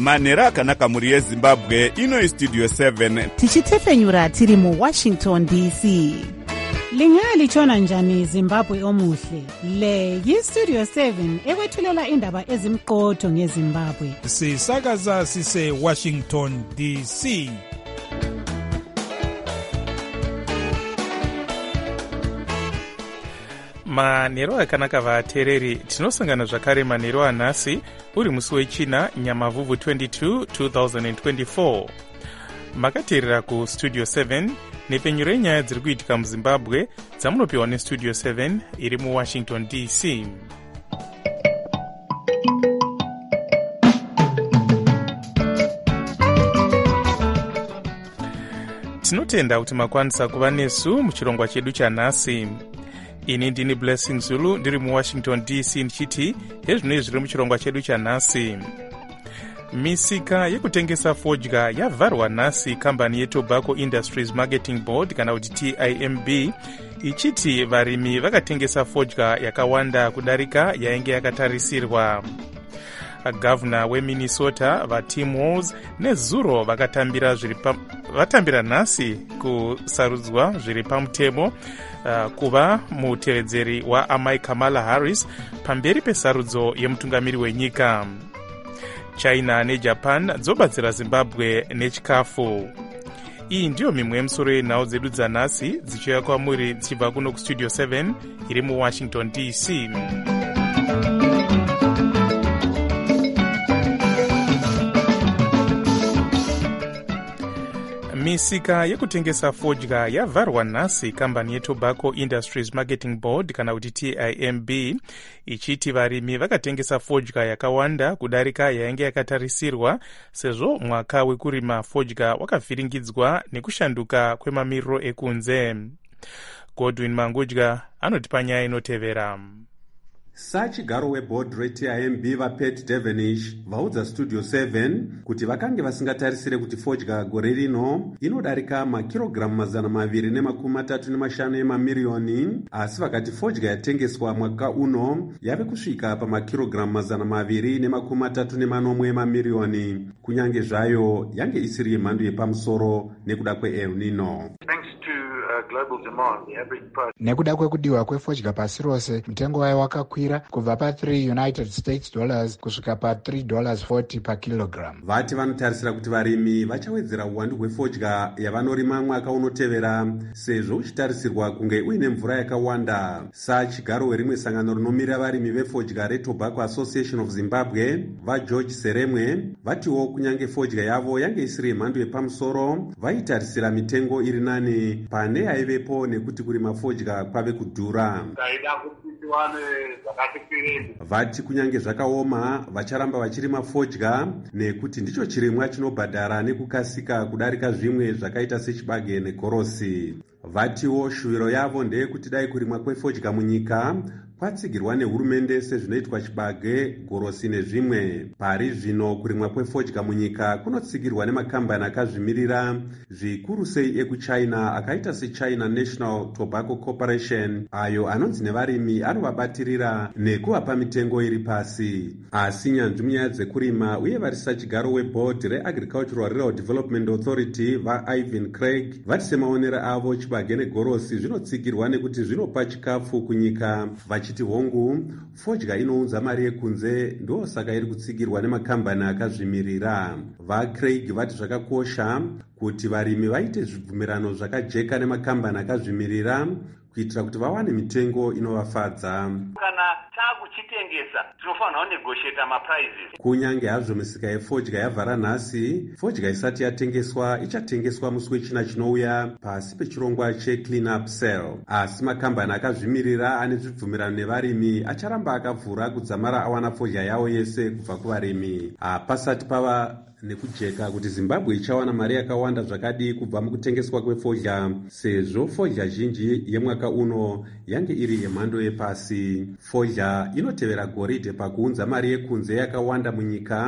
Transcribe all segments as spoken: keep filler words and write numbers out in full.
manhero akanaka mhuri yezimbabwe. Ino istudio seven tichitefenyura tiri muwashington D C. Lingalitshona njani Zimbabwe omuhle? Le yistudio seven ekwethulela indaba ezimqotho ngeZimbabwe. Sisakaza sise Washington D C. Manhero akanaka vateereri, tinosangana zvakare manhero anhasi uri musi wechina Nyamavhuvhu twenty-two twenty twenty-four. Makateerera kustudio seven nepfenyuro yenyaya dziri kuitika muZimbabwe dzamunopiwa nestudio seven iri muWashington D C. Tinotenda kuti makwanisa kuva nesu muchirongwa chedu chanhasi. Ini ndini Blessing Zulu ndiri muWashington D C ndichiti hezvinoi zviri muchirongwa chedu chanhasi. Misika yekutengesa fodya yavharwa nhasi kambani yeTobacco Industries Marketing Board kana kuti T I M B ichiti varimi vakatengesa fodya yakawanda kudarika yainge yakatarisirwa. Gavana weMinnesota vaTim Walz nezuro vakatambira zviripa vatambira nhasi kusarudzwa zviri pamutemo uh, kuva mutevedzeri waamai Kamala Harris pamberi pesarudzo yemutungamiri wenyika. China neJapan dzobatsira Zimbabwe nechikafu. Iyi ndiyo mimwe yemusoro yenhau dzedu dzanhasi dzichiuya kwamuri dzichibva kuno kustudio seven iri muWashington D C. Misika yekutengesa fodya yavharwa nhasi kambani yeTobacco Industries Marketing Board kana kuti T I M B ichiti varimi vakatengesa fodya yakawanda kudarika yainge yakatarisirwa sezvo mwaka wekurima fodya wakavhiringidzwa nekushanduka kwemamiriro ekunze. Godwin Mangudya anotipa nyaya inotevera. Sachigaro weboard re-T I M B vaPet Devenish vaudza Studio seven kuti vakange vasingatarisire kuti fodya gore rino inodarika makirogiramu mazana maviri nemakumi matatu nemashanu emamiriyoni, asi vakati fodya yatengeswa mwaka uno yave kusvika pamakirogiramu mazana maviri nemakumi matatu nemanomwe emamiriyoni, kunyange zvayo yange isiri yemhando yepamusoro nekuda kweEl Nino. Nekuda kwekudiwa kwefodya pasi rose, mtengo wayo wakakwira kubva pa3 United States dollars kusvika pa3 dollars forty per kilogram. Vati vanotarisira kuti varimi vachawedzera uwandu hwefodya yavanorima mwaka unotevera sezvo uchitarisirwa kunge uine mvura yakawanda. Sachigaro werimwe sangano rinomirira varimi vefodya reTobacco Association of Zimbabwe vaGeorge Seremwe vatiwo kunyange fodya yavo yange isiri yemhando yepamusoro vaitarisira mitengo iri nani pane yaivepo nekuti kurima fodya kwave kudhura. Vati kunyange zvakaoma vacharamba vachirima fodya nekuti ndicho chirimwa chinobhadhara nekukasika kudarika zvimwe zvakaita sechibage negorosi. Vatiwo shuwiro yavo ndeyekuti dai kurimwa kwefodya munyika kwatsigirwa nehurumende sezvinoitwa chibage, gorosi nezvimwe. Pari zvino kurimwa kwefodya munyika kunotsigirwa nemakambani akazvimirira, zvikuru sei ekuChina akaita seChina National Tobacco Corporation, ayo anonzi nevarimi anovabatirira nekuvapa mitengo iri pasi. Asi nyanzvi munyaya dzekurima uye vari sachigaro weboard reAgricultural Rural Development Authority vaIvan Craig vati semaonero avo chibage negorosi zvinotsigirwa nekuti zvinopa chikafu kunyika, vachiti hongu fodya inounza mari yekunze ndo saka iri kutsigirwa nemakambani akazvimirira. VaCraig vati zvakakosha kuti varimi vaite zvibvumirano zvakajeka nemakambani akazvimirira kuitira kuti vawane mitengo inovafadza. Kana takuchitengesa tinofanira kunegotiate maprizes. Kunyange hazvo misika yefodya yavhara nhasi, fodya isati yatengeswa ichatengeswa musi wechina chinouya pasi pechirongwa cheClean Up Sale. Asi makambani akazvimirira ane zvibvumirano nevarimi acharamba akavhura kudzamara awana fodya yawo yese kubva kuvarimi. Hapasati pava nekujeka kuti Zimbabwe ichawana mari yakawanda zvakadi kubva mukutengeswa kwefodya, sezvo fodya zhinji yemwaka uno yange iri yemhando yepasi. Fodya inotevera goridhe pakuunza mari yekunze yakawanda munyika,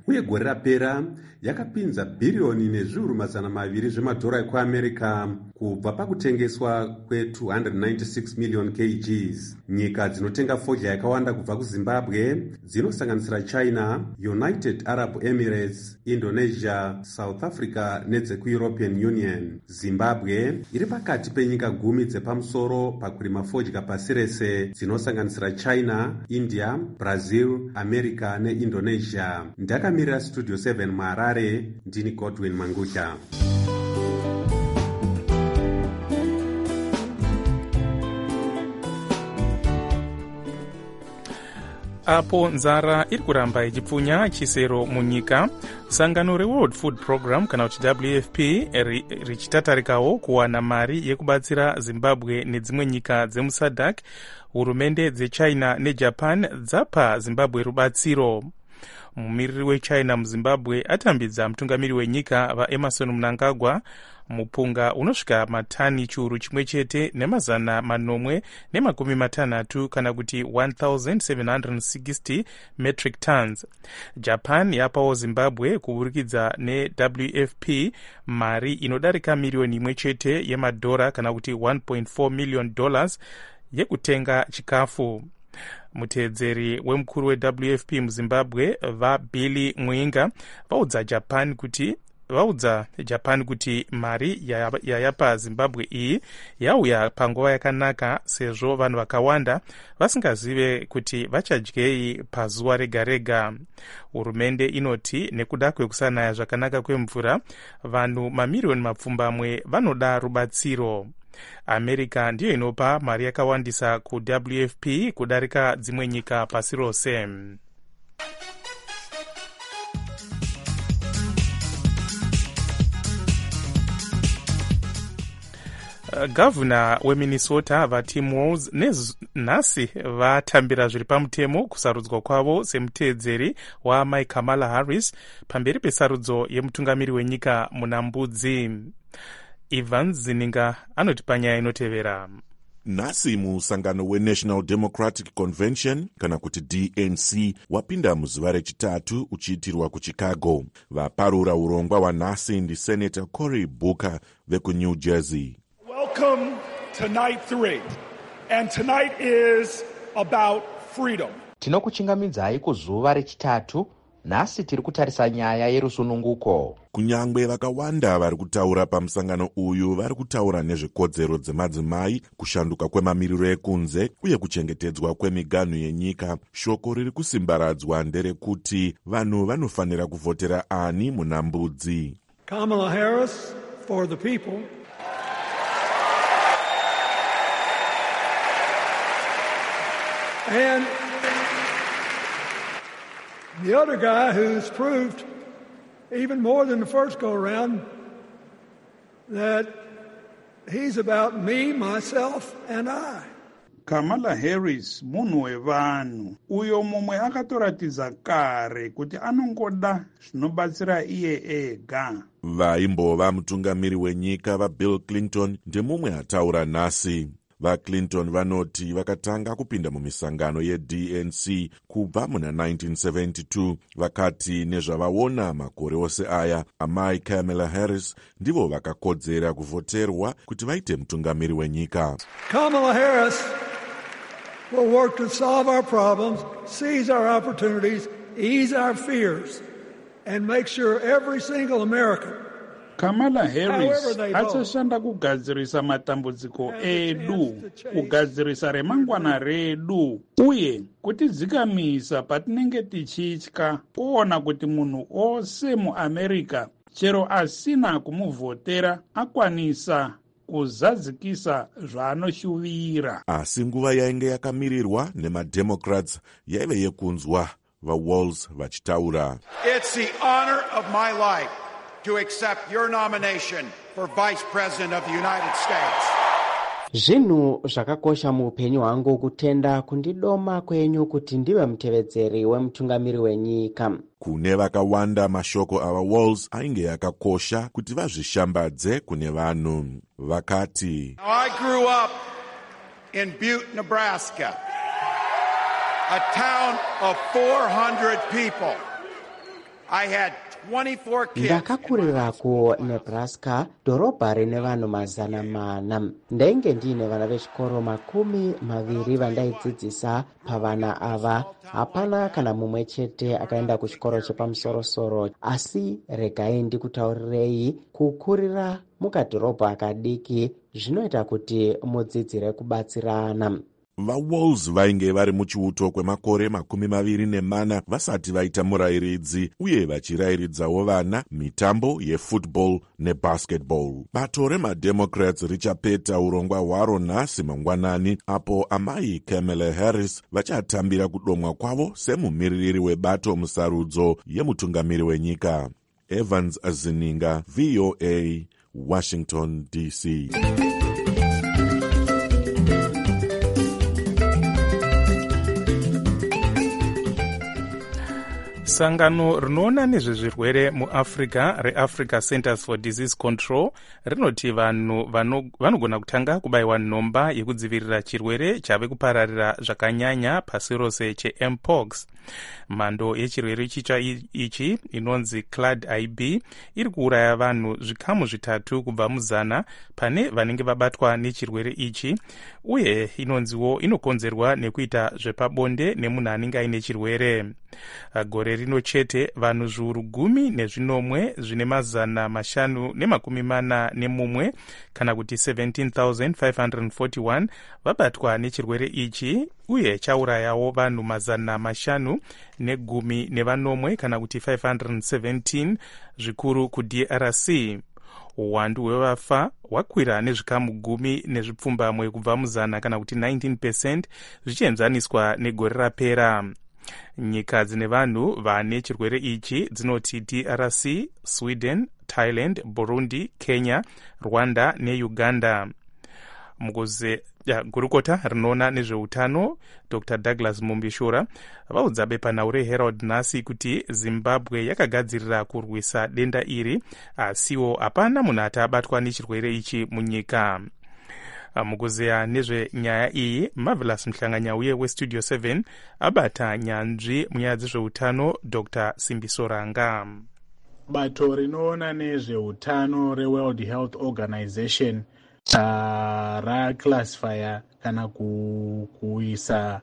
uye gore rapera yakapinza bhiriyoni nezviuru mazana maviri zvemadhora ekuamerica kubva pakutengeswa kwe two hundred ninety-six million kilograms. Nyika dzinotenga fodya yakawanda kubva kuzimbabwe dzinosanganisira China, United Arab Emirates, Indonesia, South Africa nedzekuEuropean Union. Zimbabwe iri pakati penyika gumi dzepamusoro pakurima fodya pasi rese dzinosanganisira China, India, Brazil, America neIndonesia. Ndakamirira Studio seven muHarare, ndini Godwin Mangucha. apo nzara iri kuramba ichipfunya chisero munyika, sangano reworld food program kana kuti W F P richitatarikawo kuwana mari yekubatsira Zimbabwe nedzimwe nyika dzemusadc. Hurumende dzeChina neJapan dzapa Zimbabwe rubatsiro. Mumiriri weChina muZimbabwe atambidza mutungamiri wenyika vaEmerson Mnangagwa mupunga unosvika matani chiuru chimwe chete nemazana manomwe nemakumi matanhatu kana kuti one thousand seven hundred sixty metric tons. Japan yapawo Zimbabwe kuburikidza neW F P mari inodarika miliyoni imwe chete yemadhora kana kuti one point four million dollars yekutenga chikafu. Muteedzeri wemukuru weW F P muZimbabwe vaBilly Mwinga vaudza Japan kuti vaudza Japan kuti mari yayapa Zimbabwe iyi yauya panguva yakanaka sezvo vanhu vakawanda vasingazive kuti vachadyei pazuva rega rega. Hurumende inoti nekuda kwekusanaya zvakanaka kwemvura vanhu mamiliyoni mapfumbamwe vanoda rubatsiro. America ndiyo inopa mari yakawandisa kuW F P kudarika dzimwe nyika pasi rose. Gavana weMinnesota vaTim Walz nhasi vatambira zviri pamutemo kusarudzwa kwavo semuteedzeri waMai Kamala Harris pamberi pesarudzo yemutungamiri wenyika munambudzi. Evans Zininga anoti panyaya inotevera. Nhasi musangano weNational Democratic Convention kana kuti D N C wapinda muzuva rechitatu uchiitirwa kuChicago. Vaparura urongwa hwanhasi ndi Senator Cory Booker vekuNew Jersey. Welcome to night three, and tonight is about freedom. Tinokuchingamidzai kuzuva rechitatu. Nhasi tiri kutarisa nyaya yerusununguko. Kunyangwe vakawanda vari kutaura pamusangano uyu vari kutaura nezvekodzero dzemadzimai, kushanduka kwemamiriro ekunze uye kuchengetedzwa kwemiganhu yenyika. Shoko riri kusimbaradzwa nderekuti vanhu vanofanira kuvhotera ani munambudzi. Kamala Harris for the people. And the other guy who's proved even more than the first go-around that he's about me, myself, and I. Kamala Harris munhu wevanhu uyo mumwe akatoratidza kare kuti anongoda zvinobatsira iye ega. Vaimbova mutungamiri wenyika vaBill Clinton ndemumwe ataura nhasi. VaClinton vanoti vakatanga kupinda mumisangano yeD N C kubva muna nineteen seventy-two. Vakati nezvavaona makore ose aya amai Kamala Harris ndivo vakakodzera kuvhoterwa kuti vaite mutungamiri wenyika. Kamala Harris will work to solve our problems, seize our opportunities, ease our fears, and make sure every single American. Kamala Harris achashanda kugadzirisa matambudziko edu, kugadzirisa remangwana redu, uye kutidzikamisa patinenge tichitya kuona kuti munhu ose muAmerica chero asina kumuvhotera akwanisa kuzadzikisa zvaanoshuvira. Asi nguva yainge yakamirirwa nemademocrats yaive yekunzwa vaWalz vachitaura. It's the honor of my life to accept your nomination for Vice President of the United States. Zvinhu zvakakosha muupenyu hwangu kutenda kundidoma kwenyu kuti ndive mutevedzeri wemutungamiri wenyika. Kune vakawanda mashoko ava Walz ainge yakakosha kuti vazvishambadze kune vanhu. Vakati, I grew up in Butte, Nebraska, a town of four hundred people. I had twenty-four kids. Ndakakurira ku Nebraska, dhorobha rine vanhu mazana mana. Ndainge ndine vana vechikoro makumi maviri vandaidzidzisa pavana ava. Hapana kana mumwe chete akaenda kuchikoro chepamusoro-soro, asi regai ndikutaurirei kukurira mukadhorobha akadiki zvinoita kuti mudzidzire kubatsirana. VaWolves vainge vari muchiuto kwemakore makumi maviri nemana vasati vaita murayiridzi uye vachirayiridzawo vana mitambo yefootball nebasketball. Bato remademocrats richapeta urongwa hwaro nhasi mangwanani, apo amai Kamala Harris vachatambira kudomwa kwavo semumiririri webato musarudzo yemutungamiri wenyika. Evans Azininga, V O A, Washington D C. Sangano rinoona nezvezvirwere muAfrica reAfrica Centers for Disease Control rinoti vanhu vanogona kutanga kubayiwa nhomba yekudzivirira chirwere chave kupararira zvakanyanya pasi rose cheMpox. Mhando yechirwere chitsva ichi inonzi Clade I B iri kuuraya vanhu zvikamu zvitatu kubva muzana pane vanenge vabatwa nechirwere ichi, uye inonziwo inokonzerwa nekuita zvepabonde nemunhu anenge aine chirwere. Gore rino chete vanhu zviuru gumi nezvinomwe zvine mazana mashanu nemakumi mana nemumwe kana kuti seventeen thousand five hundred forty-one vabatwa nechirwere ichi, uye chaurayawo vanhu mazana mashanu negumi nevanomwe kana kuti five hundred seventeen zvikuru kuD R C. Uwandu hwevafa hwakwira nezvikamu gumi nezvipfumbamwe kubva muzana kana kuti nineteen percent zvichienzaniswa negore rapera. Nyika dzine vanhu vane chirwere ichi dzinoti D R C, Sweden, Thailand, Burundi, Kenya, Rwanda neUganda. Mukuze ya gurukota rinoona nezveutano Doctor Douglas Mumbishura vaudza bepanhau reHerald nhasi kuti Zimbabwe yakagadzirira kurwisa denda iri, asiwo hapana munhu atabatwa nechirwere ichi munyika. Mukuzeya nezvenyaya iyi, Marvelous Mhlanganyauye weStudio seven abata nyanzvi munyaya dzezveutano Doctor Simbisoranga. Bato rinoona nezveutano reWorld Health Organization uh, raclassifya kana kuisa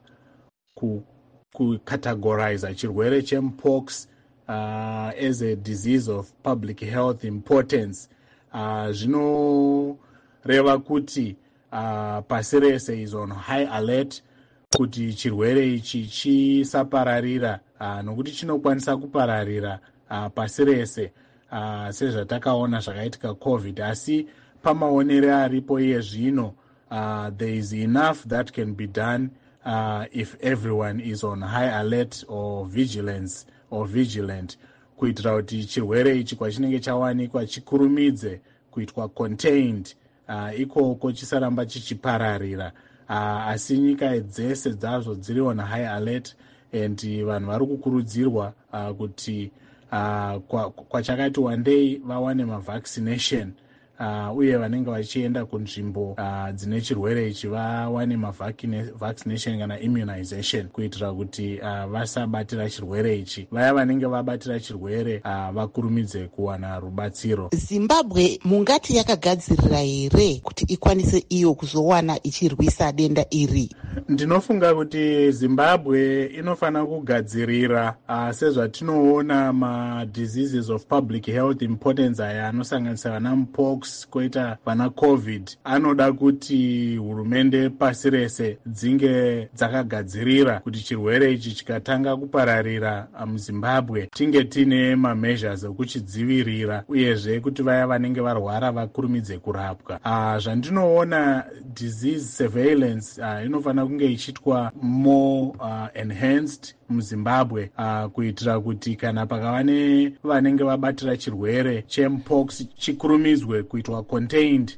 kucategorize ku chirwere cheMpox uh, as a disease of public health importance. Uh, zvinoreva kuti Uh, pasi rese is on high alert kuti chirwere ichi chisapararira, uh, nokuti chinokwanisa kupararira uh, pasi rese uh, sezvatakaona zvakaitika COVID, asi pamaonere aripo iye zvino uh, there is enough that can be done uh, if everyone is on high alert or vigilance or vigilant, kuitira kuti chirwere ichi kwachinenge chawanikwa chikurumidze kuitwa contained, Uh, ikoko chisaramba chichipararira, uh, asi nyika dzese dzazo dziri on high alert, and vanhu vari kukurudzirwa uh, kuti uh, kwachakati kwa wandei vawane mavaccination, uh, uye vanenge vachienda kunzvimbo uh, dzine chirwere ichi vawane mavaccination kana immunization, kuitira kuti uh, vasabatira chirwere ichi. Vaya vanenge vabatira chirwere uh, vakurumidze kuwana rubatsiro. Zimbabwe mungati yakagadzirira here kuti ikwanise iyo kuzowana ichirwisa denda iri? Ndinofunga kuti Zimbabwe inofana kugadzirira uh, sezvatinoona ma diseases of public health importance aya anosanganisa vana Mpox koita vana COVID. Anoda kuti hurumende pasi rese dzinge dzakagadzirira kuti chirwere ichi chikatanga kupararira muZimbabwe tinge tine mameasures ekuchidzivirira, uyezve kuti vaya vanenge varwara vakurumidze kurapwa. Uh, zvandinoona disease surveillance uh, inofana kunge ichitwa more uh, enhanced muZimbabwe, uh, kuitira kuti kana pakava nevanenge vabatira chirwere cheMpox chikurumidzwe kuitwa contained.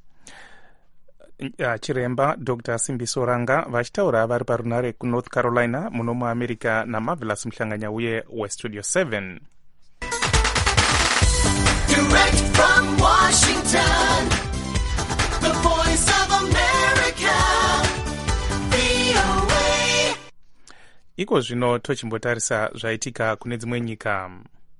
Uh, chiremba Doctor Simbisoranga vachitaura vari parunare kuNorth Carolina muno muAmerica naMarvelous Mhlanganyauye weStudio seven. Direct from Washington, the voice of America, V O A. Iko zvino tochimbotarisa zvaitika kune dzimwe nyika.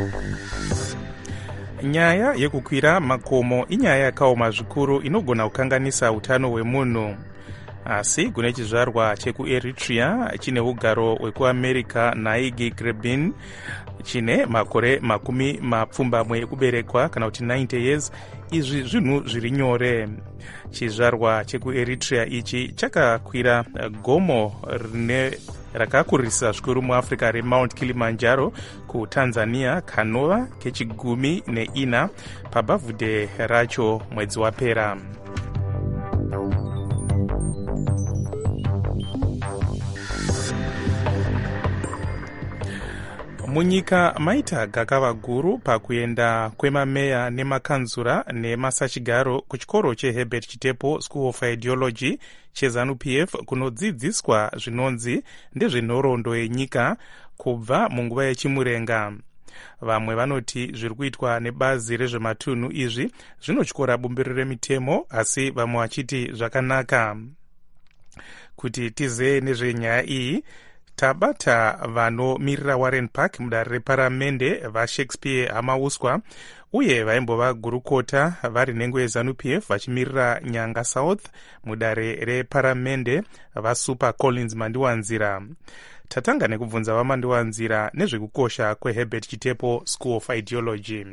nyaya yekukwira makomo inyaya yakaoma zvikuru inogona kukanganisa utano hwemunhu, asi kune chizvarwa chekueritrea chine ugaro hwekuamerica naigi grebin chine makore makumi mapfumbamwe ekuberekwa kana kuti ninety years, izvi zvinhu zviri nyore. Chizvarwa chekueritrea ichi chakakwira gomo rine rakakuririsa zvikuru muafrica remount kilimanjaro kutanzania kanova kechigumi neina pabhavhudhe racho mwedzi wapera. Munyika maita gakava guru pakuenda kwemameya nemakanzura nemasachigaro kuchikoro cheHerbert Chitepo School of Ideology cheZANU-P F kunodzidziswa zvinonzi ndezvenhoroondo yenyika kubva munguva yechimurenga. Vamwe vanoti zviri kuitwa nebazi rezvematunhu izvi zvinotyora bumbiro remitemo, asi vamwe vachiti zvakanaka. Kuti tizee nezvenyaya iyi, tabata vanomirira Warren Park mudare reparamende vaShakespeare Hamauswa uye vaimbova gurukota vari nhengo yeZANU-P F vachimirira Nyanga South mudare reparamende vaSuper Collins Mandiwanzira. Tatanga nekubvunza vaMandiwanzira nezvekukosha kweHerbert Chitepo School of Ideology.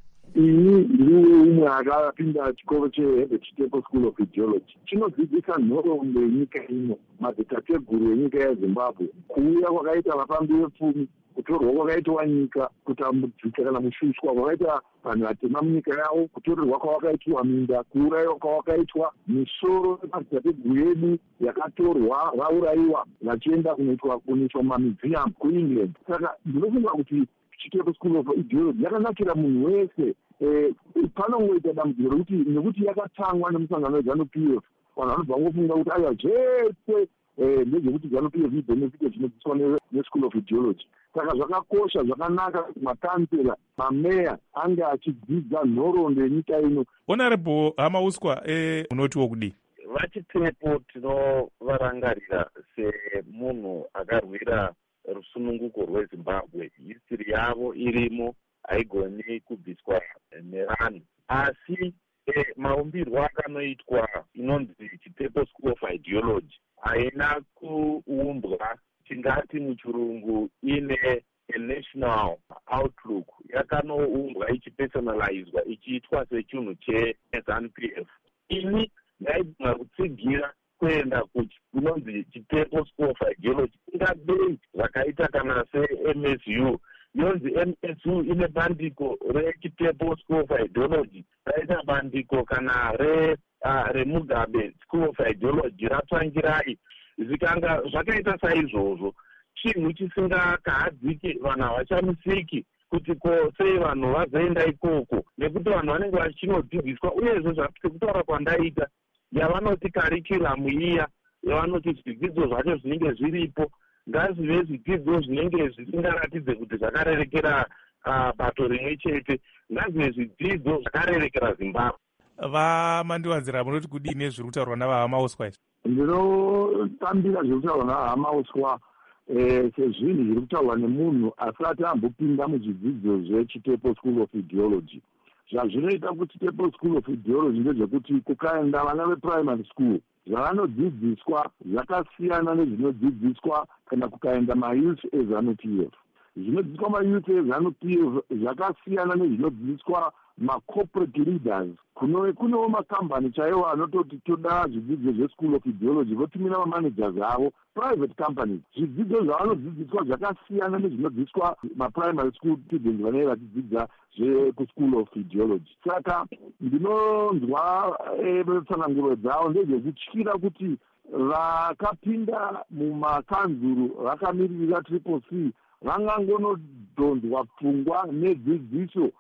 ini ndiwe umwe akapinda chikoro cheHerbert Chitepo School of Ideology. Chinodzidzisa nhoroondo yenyika ino, madzitateguru enyika yeZimbabwe, kuuya kwakaita vapambi vepfumi, kutorwa kwakaitwa nyika, kutambudzika kana mushushwa kwakaita vanhu vatema munyika yavo, kutorerwa kwavakaitwa minda, kuurayiwa kwavakaitwa misoro yemadzitateguru edu yakatorwa vaurayiwa vachienda kunoitwa kunoitwa mamiziamu kuEngland. Saka ndinofunga kuti Chitepo School of Ideology yakanakira munhu wese. Eh, panongoita dambudziko rekuti nekuti yakatangwa nemusangano weZANU-P F, vanhu vanobva ngofunga kuti aiwa zvese ndezvekuti ZANU-P F ibhenefite zvinodzidziswa neSchool of Ideology. Saka zvakakosha, zvakanaka kuti makansela, mameya ange achidzidza nhoroondo yenyika ino. Honorable Hamauswa, eh, unotiwo kudi? VaChitepo tinovarangarira semunhu akarwira rusununguko rweZimbabwe. History yavo irimo, haigoni kubviswa nevanhu. Asi eh, maumbirwo akanoitwa inonzi Chitepo School of Ideology haina kuumbwa tingati muchirungu ine a national outlook. Yakanoumbwa ichipersonalizwa ichiitwa sechinhu cheZANU-P F. Ini ndaigona kutsigira kuenda kunonzi Chitepo School of Ideology ingadei zvakaita kana se-M S U. Yonzi M S U ine bandiko reChitepo School of Ideology, raita bandiko kana re uh, reMugabe School of Ideology ratsvangirai. Zvikanga zvakaita saizvozvo, chinhu chisingakahadziki, vanhu havachamisiki kuti ko sei vanhu vazoenda ikoko, nekuti vanhu vanenge vachinodzidziswa. Uyezve zvakutaura kwandaita yavanoti karikiramu iya, yavanoti zvidzidzo zvacho zvinenge zviripo ngazvive zvidzidzo zvinenge zvisingaratidze kuti zvakarerekera uh, bato rimwe chete, ngazvive zvidzidzo zvakarerekera Zimbabwe. VaMandiwanzira, munoti kudii nezviri kutaurwa navaHamauswa izvi? Ndinotambira zviri kutaurwa navaHamauswa eh, sezvinhu zviri kutaurwa nemunhu asati ambopinda muzvidzidzo zveChitepo School of Ideology. Zvazvinoita kuti Chitepo School of Ideology ndezvekuti kukaenda vana veprimary school, zvavanodzidziswa zvakasiyana nezvinodzidziswa kana kukaenda mayouth eZANU-P F. Zvinodzidziswa mayouth eZANU-P F zvakasiyana nezvinodzidziswa macorporate leaders. Kunewo makambani chaiwo anototi toda zvidzidzo zveSchool of Ideology, votumira mamanagers avo, private companies. Zvidzidzo zvavanodzidziswa zvakasiyana nezvinodzidziswa maprimary school students vanenge vachidzidza zvekuSchool of Ideology. Saka ndinonzwa tsananguro dzavo ndezvekutyira kuti vakapinda mumakanzuru vakamirira Triple C vangangonodhonzwa pfungwa nedzidziso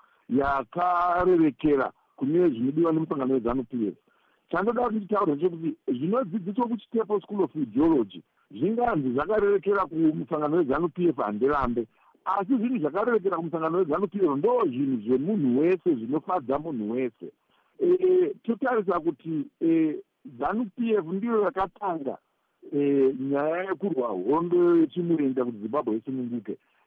yakarerekera kune zvinodiwa nemusangano weZANU-P F. Chandoda kuti taure chekuti zvinodzidziswa kuChitepo School of Ideology zvinganzi zvakarerekera kumusangano weZANU-P F handirambe, asi zvinhu zvakarerekera kumusangano weZANU-P F ndo zvinhu zvemunhu wese, zvinofadza munhu wese. E, totarisa kuti e, ZANU-P F ndiyo yakatanga e, nyaya yekurwa hondo yechimurenga kuti Zimbabwe isununguke.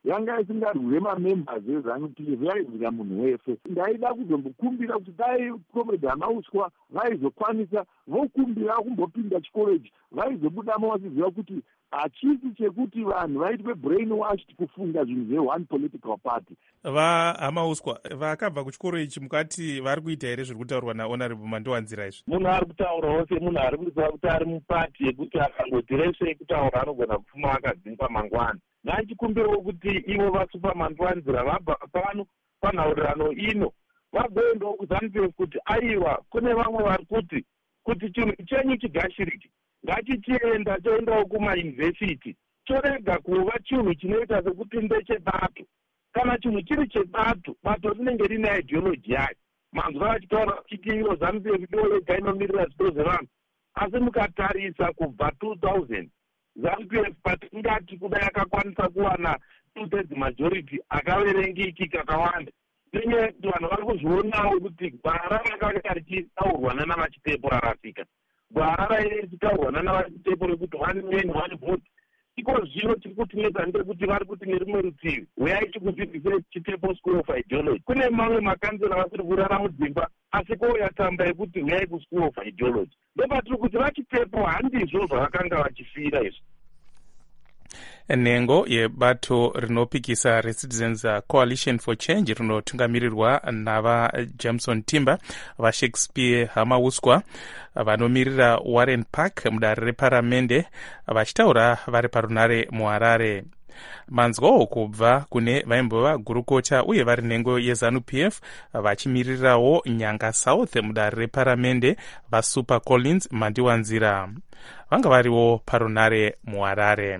yanga isingarwire mamembers eZANU P F, yairwira munhu wese. Ndaida kuzombokumbira kuti dai Comrade Hamauswa vaizokwanisa vokumbira kumbopinda chikoro ichi, vaizobudamo vachiziva kuti hachisi chekuti vanhu vaitwe brainwashed kufunga zvinhu zve-one political party. vaHamauswa vakabva kuchikoro ichi mukati vari kuita here zviri kutaurwa nahonorable Mandiwanzira izvi? Munhu ari kutaurawo semunhu ari kuziva kuti ari mupati yekuti akangotiresei kutaura anogona kupfuma akadzingwa mangwana. Ngachikumbirawo kuti ivo vasupa Mandiwanzira vabva pano panhaurirano ino vagoendawo kuZANU P F kuti aiwa kune vamwe vari kuti kuti chinhu chenyu chigashirike ngachichienda choendawo kumayunivhesiti chorega kuva chinhu chinoita sekuti ndechebato. Kana chinhu chiri chebato, bato rinenge rine ideology yayo. Manzwa vachitaura vachiti iro ZANU P F ndiyo yega inomirira zvido zvevanhu. Asi mukatarisa kubva two thousand ZANU P F patingati kuda yakakwanisa kuwana two-thirds majority akaverengiki kakawanda. Nenyaya yekuti vanhu vari kuzvionawo kuti gwara rakanga richitaurwa nana vachitepo rarasika. Gwara raive richitaurwa nana vachitepo rekuti one man one vote. Iko zvino tiri kutinetsa ndekuti vari kuti nerimwe rutivi uyai tikudzidzise chitepo school of ideology. Kune mamwe makanzera vasiri kurara mudzimba asi koyatamba yekuti uyai kuschool of ideology. Ndopatiri kuti vachitepo handizvo zvavakanga vachifira izvo. Nhengo yebato rinopikisa reCitizens Coalition for Change rinotungamirirwa navaJameson Timber, vaShakespeare Hamauswa vanomiririra Warren Park mudare reparamende vachitaura vari parunare muHarare. Manzwawo kubva kune vaimbova gurukota uye vari nhengo yeZANU P F vachimirirawo Nyanga South mudare reparamende vaSuper Collins Mandiwanzira vanga variwo parunare muHarare.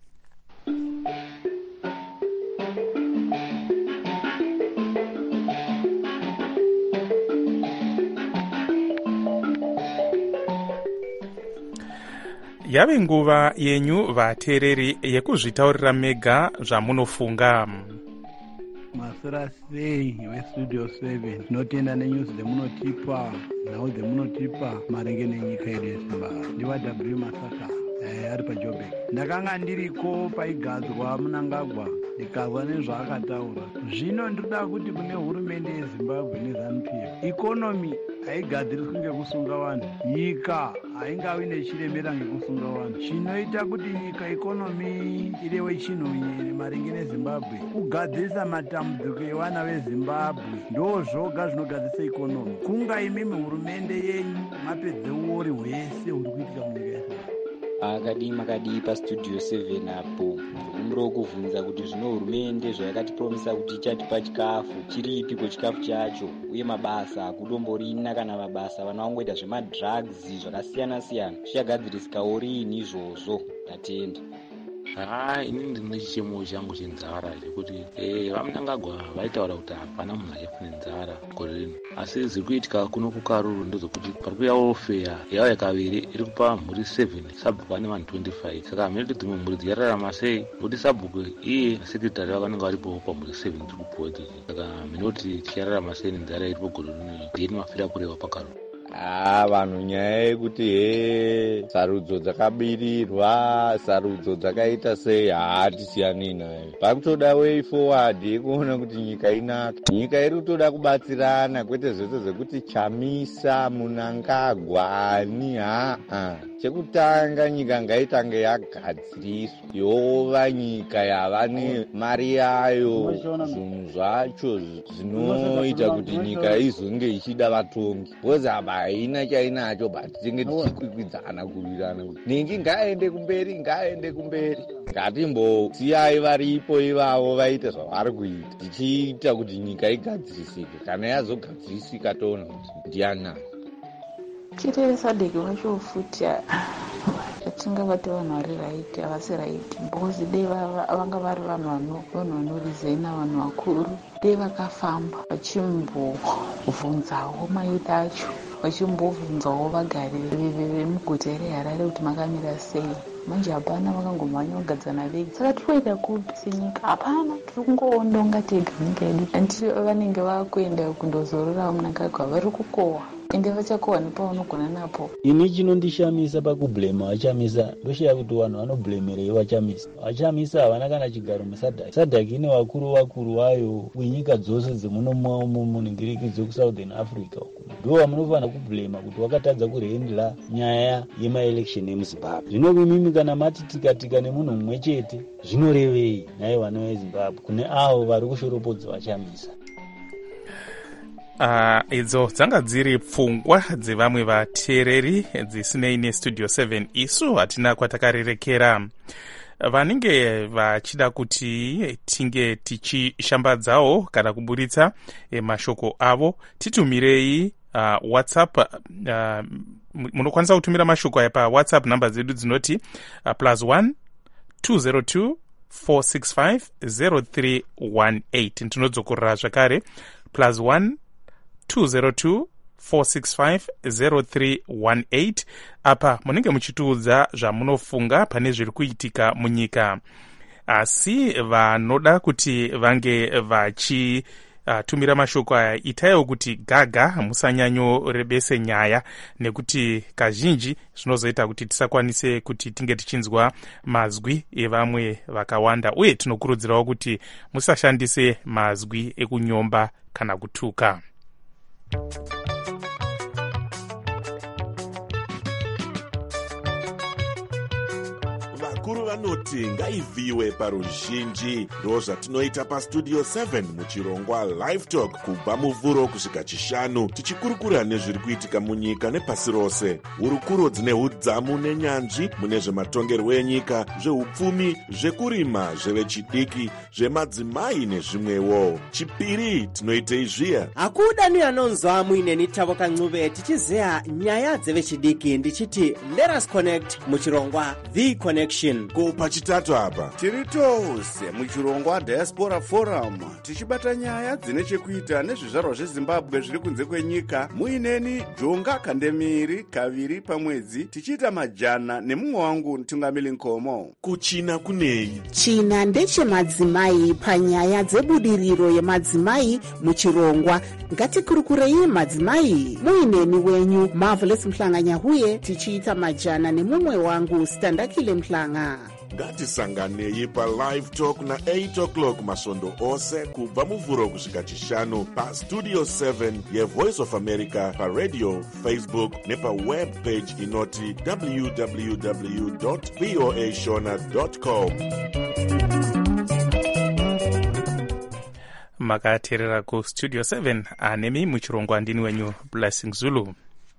Yave nguva yenyu vateereri yekuzvitaurira mega zvamunofunga. Masera sei westudio seven tinotenda nenyuzi dzemunotipa nhau dzemunotipa maringe nenyika yedu yeZimbabwe. Ndiva W Masaka eh, ari paJoburg. Ndakanga ndiriko paigadzwa Mnangagwa ndikazwa nezvaakataura. Zvino ndinoda kuti kune hurumende yeZimbabwe neZANU P F ikonomi haigadziriswi ngekusunga vanhu, nyika haingavi nechiremera ngekusunga vanhu. Chinoita kuti nyika ikonomi irewe chinhu maringe neZimbabwe kugadzirisa matambudziko evana veZimbabwe, ndo zvoga zvinogadzirisa ikonomi. Kunga imimi hurumende yenyu mapedze uori hwese huri kuitika munyika yeZimbabwe. akadii makadii pastudio seven apo umuro wokuvhunza kuti zvino hurumende zvayakatipromisa kuti ichatipa chikafu chiripiko chikafu chacho, uye mabasa akudomborina kana mabasa vana vangoita zvemadrugs zvakasiyana siyana zvichagadzirisikawo riini izvozvo. Tatenda. Ha, ini ndine chichemo changu chenzara chekuti eh vaMnangagwa vaitaura kuti hapana munhu achafa nenzara gore rino, asi ziri kuitika kuno kuKaruru ndezvekuti pari kuyawo feya yavo yakaviri iri kupa mhuri seven sabhuku ane vanhu twenty-five. Saka mhiri dzimwe mhuri dzichararama sei kuti sabhuku iye sekretari vakanenge varipo pamhuri seven tiri kupuwa idzodzo. Saka minoti tichararama sei nenzara iripo gore rino ndiye mafira kureva paKaruru. Ah, vanhu nyaya yekuti he sarudzo dzakabirirwa sarudzo dzakaita sei hatisiyani nayo. Pakutoda way forward yekuona kuti nyika inaka, nyika iri kutoda kubatsirana, kwete zvese zvekuti Chamisa Mnangagwa ani. Haa, chekutanga nyika ngaitange yagadziriswa yova nyika yava nemari yayo, zvinhu zvacho zvinoita kuti nyika izonge ichida vatongi, because apa haina chainacho but tinge tichikwikwidzana kurwirana kuti ningi ngaende kumberi ngaende kumberi. Ngatimbosiyai varipo ivavo vaite zvavari kuita tichiita kuti nyika igadzirisike. Kana yazogadzirisika toona kuti ndianani chirere sadeki vacho futi atingavati vanhu vari raiti havasi raiti, because dei vanga vari vanhu vanorizena vanhu vakuru, dei vakafamba vachimbobvunzawo maita acho, vachimbobvunzawo vagari vemuguta reHarare kuti makamira sei. Manje hapana, vakangomhanya kugadzana vega. Saka tiri kuenda kupi senyika? Hapana, tiri kungoonda ungatega nyika yedu. Anditi vanenge vakuenda kundozorora Mnangagwa vari kukohwa ende vachakuwani paunogona napo. Ini chinondishamisa pakublema vachamisa ndoshaya kuti vanhu vanoblemerei vachamisa. Vachamisa havana kana chigaro musadhaki. Sadhaki ine vakuru vakuru vayo wenyika dzose dzemunomwa muningiriki dzekusouthern Africa. Ndo vamunofanira kublema kuti wakatadza kuhendla nyaya yemaelection emuzimbabwe. Zvino imimi kana mati tikatika nemunhu mumwe chete zvinorevei naye vana vezimbabwe kune avo vari kushoropodza vachamisa. Uh, idzo dzanga dziri pfungwa dzevamwe vateereri dzisinei nestudio seven. Isu hatina kwatakarerekera. Vanenge vachida kuti tinge tichishambadzawo kana kuburitsa e, mashoko avo titumirei uh, WhatsApp. Uh, munokwanisa kutumira mashoko aya pa WhatsApp namba dzedu dzinoti uh, plus one two zero two four six five zero three one eight. Ndinodzokorera zvakare plus one two zero two four six five zero three one eight. Apa munenge muchitiudza zvamunofunga pane zviri kuitika munyika. Asi vanoda kuti vange vachi Uh, tumira mashoko aya itaiwo kuti gaga musanyanyo rebese nyaya nekuti kazhinji zvinozoita kuti tisakwanise kuti tinge tichinzwa mazwi evamwe vakawanda, uye tinokurudzirawo kuti musashandise mazwi ekunyomba kana kutuka. Vakuru vanoti ngaivhiwe paruzhinji. Ndo zvatinoita pastudio seven muchirongwa live talk kubva muvhuro kusvika chishanu, tichikurukura nezviri kuitika munyika nepasi rose. Hurukuro dzine udzamu nenyanzvi mune zvematongerwo enyika, zveupfumi, zvekurima, zvevechidiki, zvemadzimai nezvimwewo. Chipiri tinoitei zviya. Hakudani anonzwa muineni Tavo Kanxube tichizeya nyaya dzevechidiki ndichiti let us connect muchirongwa The Connection. Ko pachitatu apa tiri tose muchirongwa Diaspora Forum tichibata nyaya dzine chekuita nezvizvarwa zveZimbabwe zviri kunze kwenyika. Muineni Jonga Kandemiri kaviri pamwedzi tichiita majana nemumwe wangu Tungamili Nkomo. Kuchina kunei? China ndechemadzimai panyaya dzebudiriro yemadzimai muchirongwa. Ngatikurukurei madzimai. Muineni wenyu Marvelous Mhlanganyahuye tichiita majana nemumwe wangu Standakile Mhlanga. Ngatisanganei pa live talk na eight o'clock masvondo ose kubva muvhuro kusvika chishanu pa studio seven yeVoice of America, pa radio, Facebook nepa web page inoti w w w dot voa shona dot com. Makateerera ku studio seven anemi muchirongwa ndini wenyu Blessing Zulu.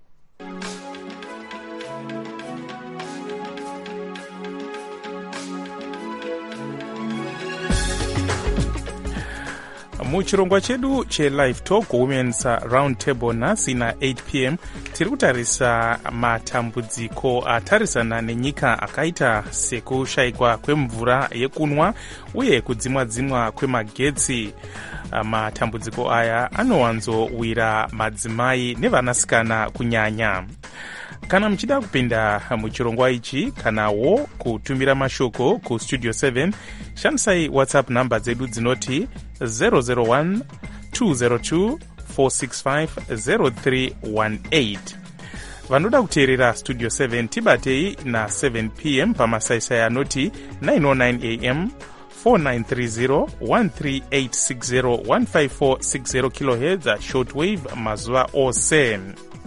Muchirongwa chedu che live talk women's round table nasi na eight p m tiri kutarisa matambudziko atarisana nenyika akaita sekushayikwa kwemvura yekunwa uye kudzimwa dzimwa kwemagetsi. Matambudziko aya anowanzowira madzimai nevanasikana kunyanya. Kana muchida kupinda muchirongwa ichi kanawo kutumira mashoko ku studio seven, shandisai WhatsApp namba dzedu dzinoti zero zero one two zero two four six five zero three one eight. Vanoda kuteerera studio seven tibatei na seven p m pamasaisai anoti nine oh nine a m four nine three zero one three eight six zero one five four six zero kilohertz shortwave mazuva ose.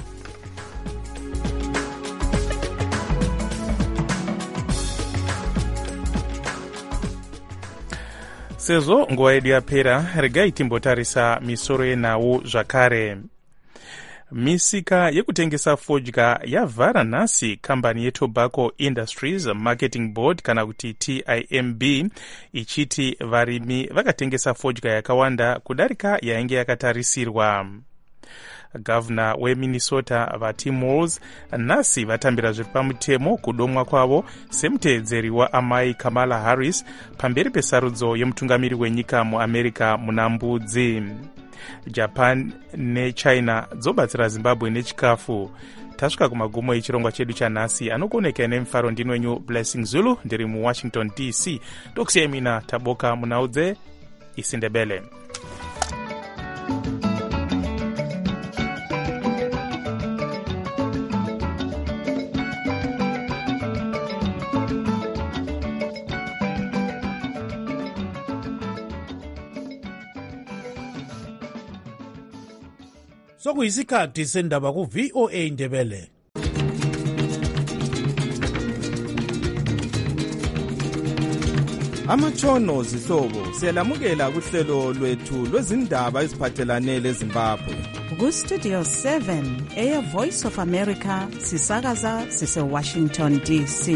Sezvo nguva yedu yapera, regai timbotarisa misoro yenawo zvakare. Misika yekutengesa fodya yavhara nhasi. Kambani yeTobacco Industries Marketing Board kana kuti T I M B ichiti varimi vakatengesa fodya yakawanda kudarika yainge yakatarisirwa. Governor weMinnesota vaTim Walz nhasi vatambira zviri pamutemo kudomwa kwavo semuteedzeri waamai Kamala Harris pamberi pesarudzo yemutungamiri wenyika muAmerica muna mbudzi. Japan neChina dzobatsira Zimbabwe nechikafu. Tasvika kumagumo echirongwa chedu chanhasi. Anokoneka nemufaro ndini wenyu Blessing Zulu ndiri muWashington D C. Tokusiyai mina Taboka Munaudze Isindebele. sokuyisikhathi sendaba ku-V O A Ndebele. Amatshono zihlobo siyalamukela kuhlelo lwethu lwezindaba eziphathelane leZimbabwe. Ku-Studio seven, Air Voice of America, sisakaza sise-Washington D C.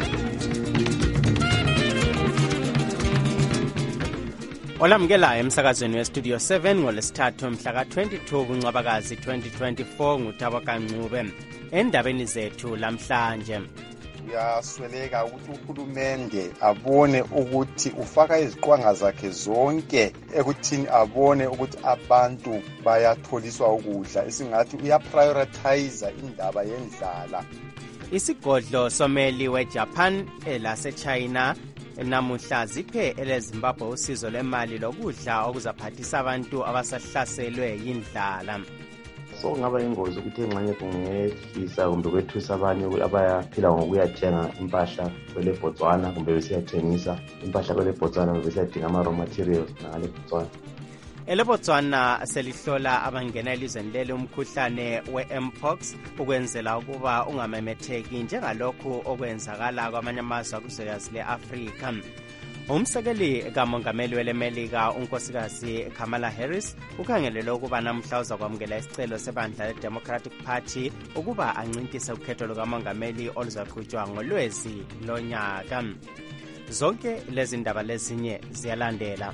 olamukela emsakazweni westudio seven ngolesithathu mhlaka twenty-two kuncwabakazi twenty twenty-four nguThabo Kancube. Endabeni zethu lamhlanje, kuyasweleka ukuthi uhulumende abone ukuthi ufaka iziqwanga zakhe zonke ekuthini abone ukuthi abantu bayatholiswa ukudla, esingathi uyaprioritize indaba yendlala. Isigodlo someli weJapan elaseChina namuhla ziphe eleZimbabwe usizo lemali lokudla okuzaphathisa abantu abasahlaselwe yindlala. So kungaba ingozi ukuthi engxenye kungehlisa kumbe kwethusa abanye abayaphila ngokuyathenga impahla kwele Botswana kumbe besiyathengisa impahla kwele Botswana kumbe besiyadinga ama-raw materials ngale Botswana. Ele Botswana selihlola abangena elizweni leli umkhuhlane we-mpox ukwenzela ukuba ungamemetheki njengalokhu okwenzakala kwamanye amazwe akuzwekazi le-Afrika. Umsekeli kamongameli welemelika unkosikazi Kamala Harris ukhangelele ukuba namhla uzakwamukela isicelo sebandla le-Democratic Party ukuba ancintise ukhetho lukamongameli oluzaqhutshwa ngolwezi lonyaka. Zonke lezi ndaba lezinye ziyalandela.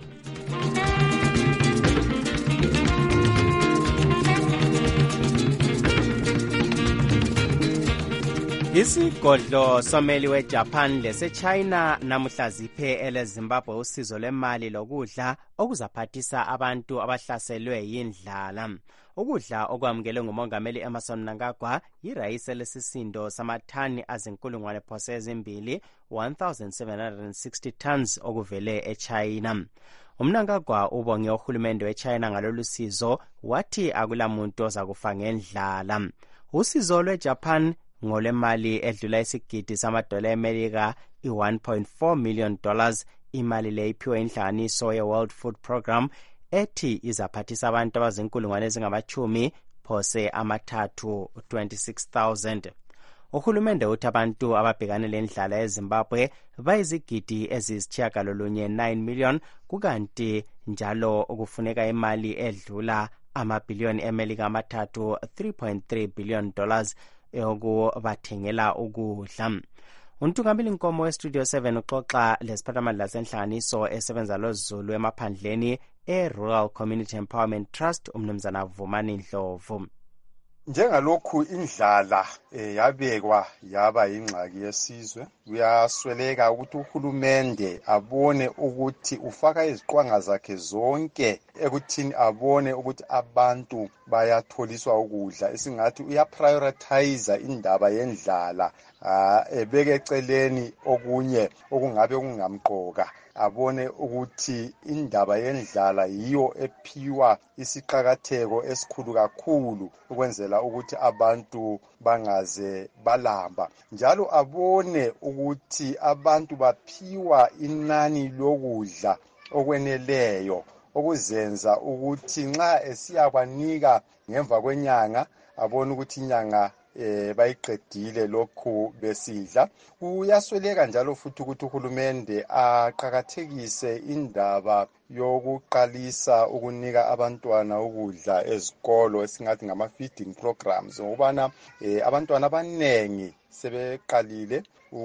Isigodlo someli weJapan leseChina namuhla ziphe eleZimbabwe usizo lemali lokudla okuzaphathisa abantu abahlaselwe yindlala. Ukudla okwamukele ngumongameli Emmerson Mnangagwa yirayisi lesisindo samathani azinkulungwane phose ezimbili one thousand seven hundred sixty tons okuvele eChina. Umnangagwa ubonge uhulumende weChina ngalolu sizo wathi akulamuntu ozakufa ngendlala. Usizo lweJapan ngolemali edlula isigidi samadola eMelika i one point four million dollars, imali le iphiwe inhlanganiso ye-World Food Program ethi izaphathisa abantu abazinkulungwane ezingamachumi phose amathathu twenty-six thousand. Uhulumende uthi abantu ababhekane lendlala eZimbabwe bayizigidi eziyisitshiyagalolunye nine million, kukanti njalo ukufuneka imali edlula amabhiliyoni eMelika amathathu three point three billion dollars yokubathengela ukudla. Untungameli Nkomo westudio seven uxoxa lesiphathamandla senhlanganiso esebenza lozulu emaphandleni e-Rural Community Empowerment Trust umnumzana Vumani Ndlovu. Njengalokhu indlala eh, yabekwa yaba ingxaki yesizwe, kuyasweleka ukuthi uhulumende abone ukuthi ufaka iziqwanga zakhe zonke ekuthini abone ukuthi abantu bayatholiswa ukudla, esingathi uyaprioritize indaba yendlala, ebeke eceleni okunye okungabe kungamqoka, abone ukuthi indaba yendlala yiyo ephiwa isiqhakatheko esikhulu kakhulu ukwenzela ukuthi abantu bangaze balamba. Njalo abone ukuthi abantu baphiwa inani lokudla okweneleyo okuzenza ukuthi nxa esiyakwanika ngemva kwenyanga abone ukuthi inyanga eh bayiqedile lokhu besidla. Uyasweleka njalo futhi ukuthi uhulumende aqhakathekise indaba yokuqalisa ukunika abantwana ukudla ezikolo esingathi ngama feeding programs, ngobana eh, abantwana abanengi sebeqalile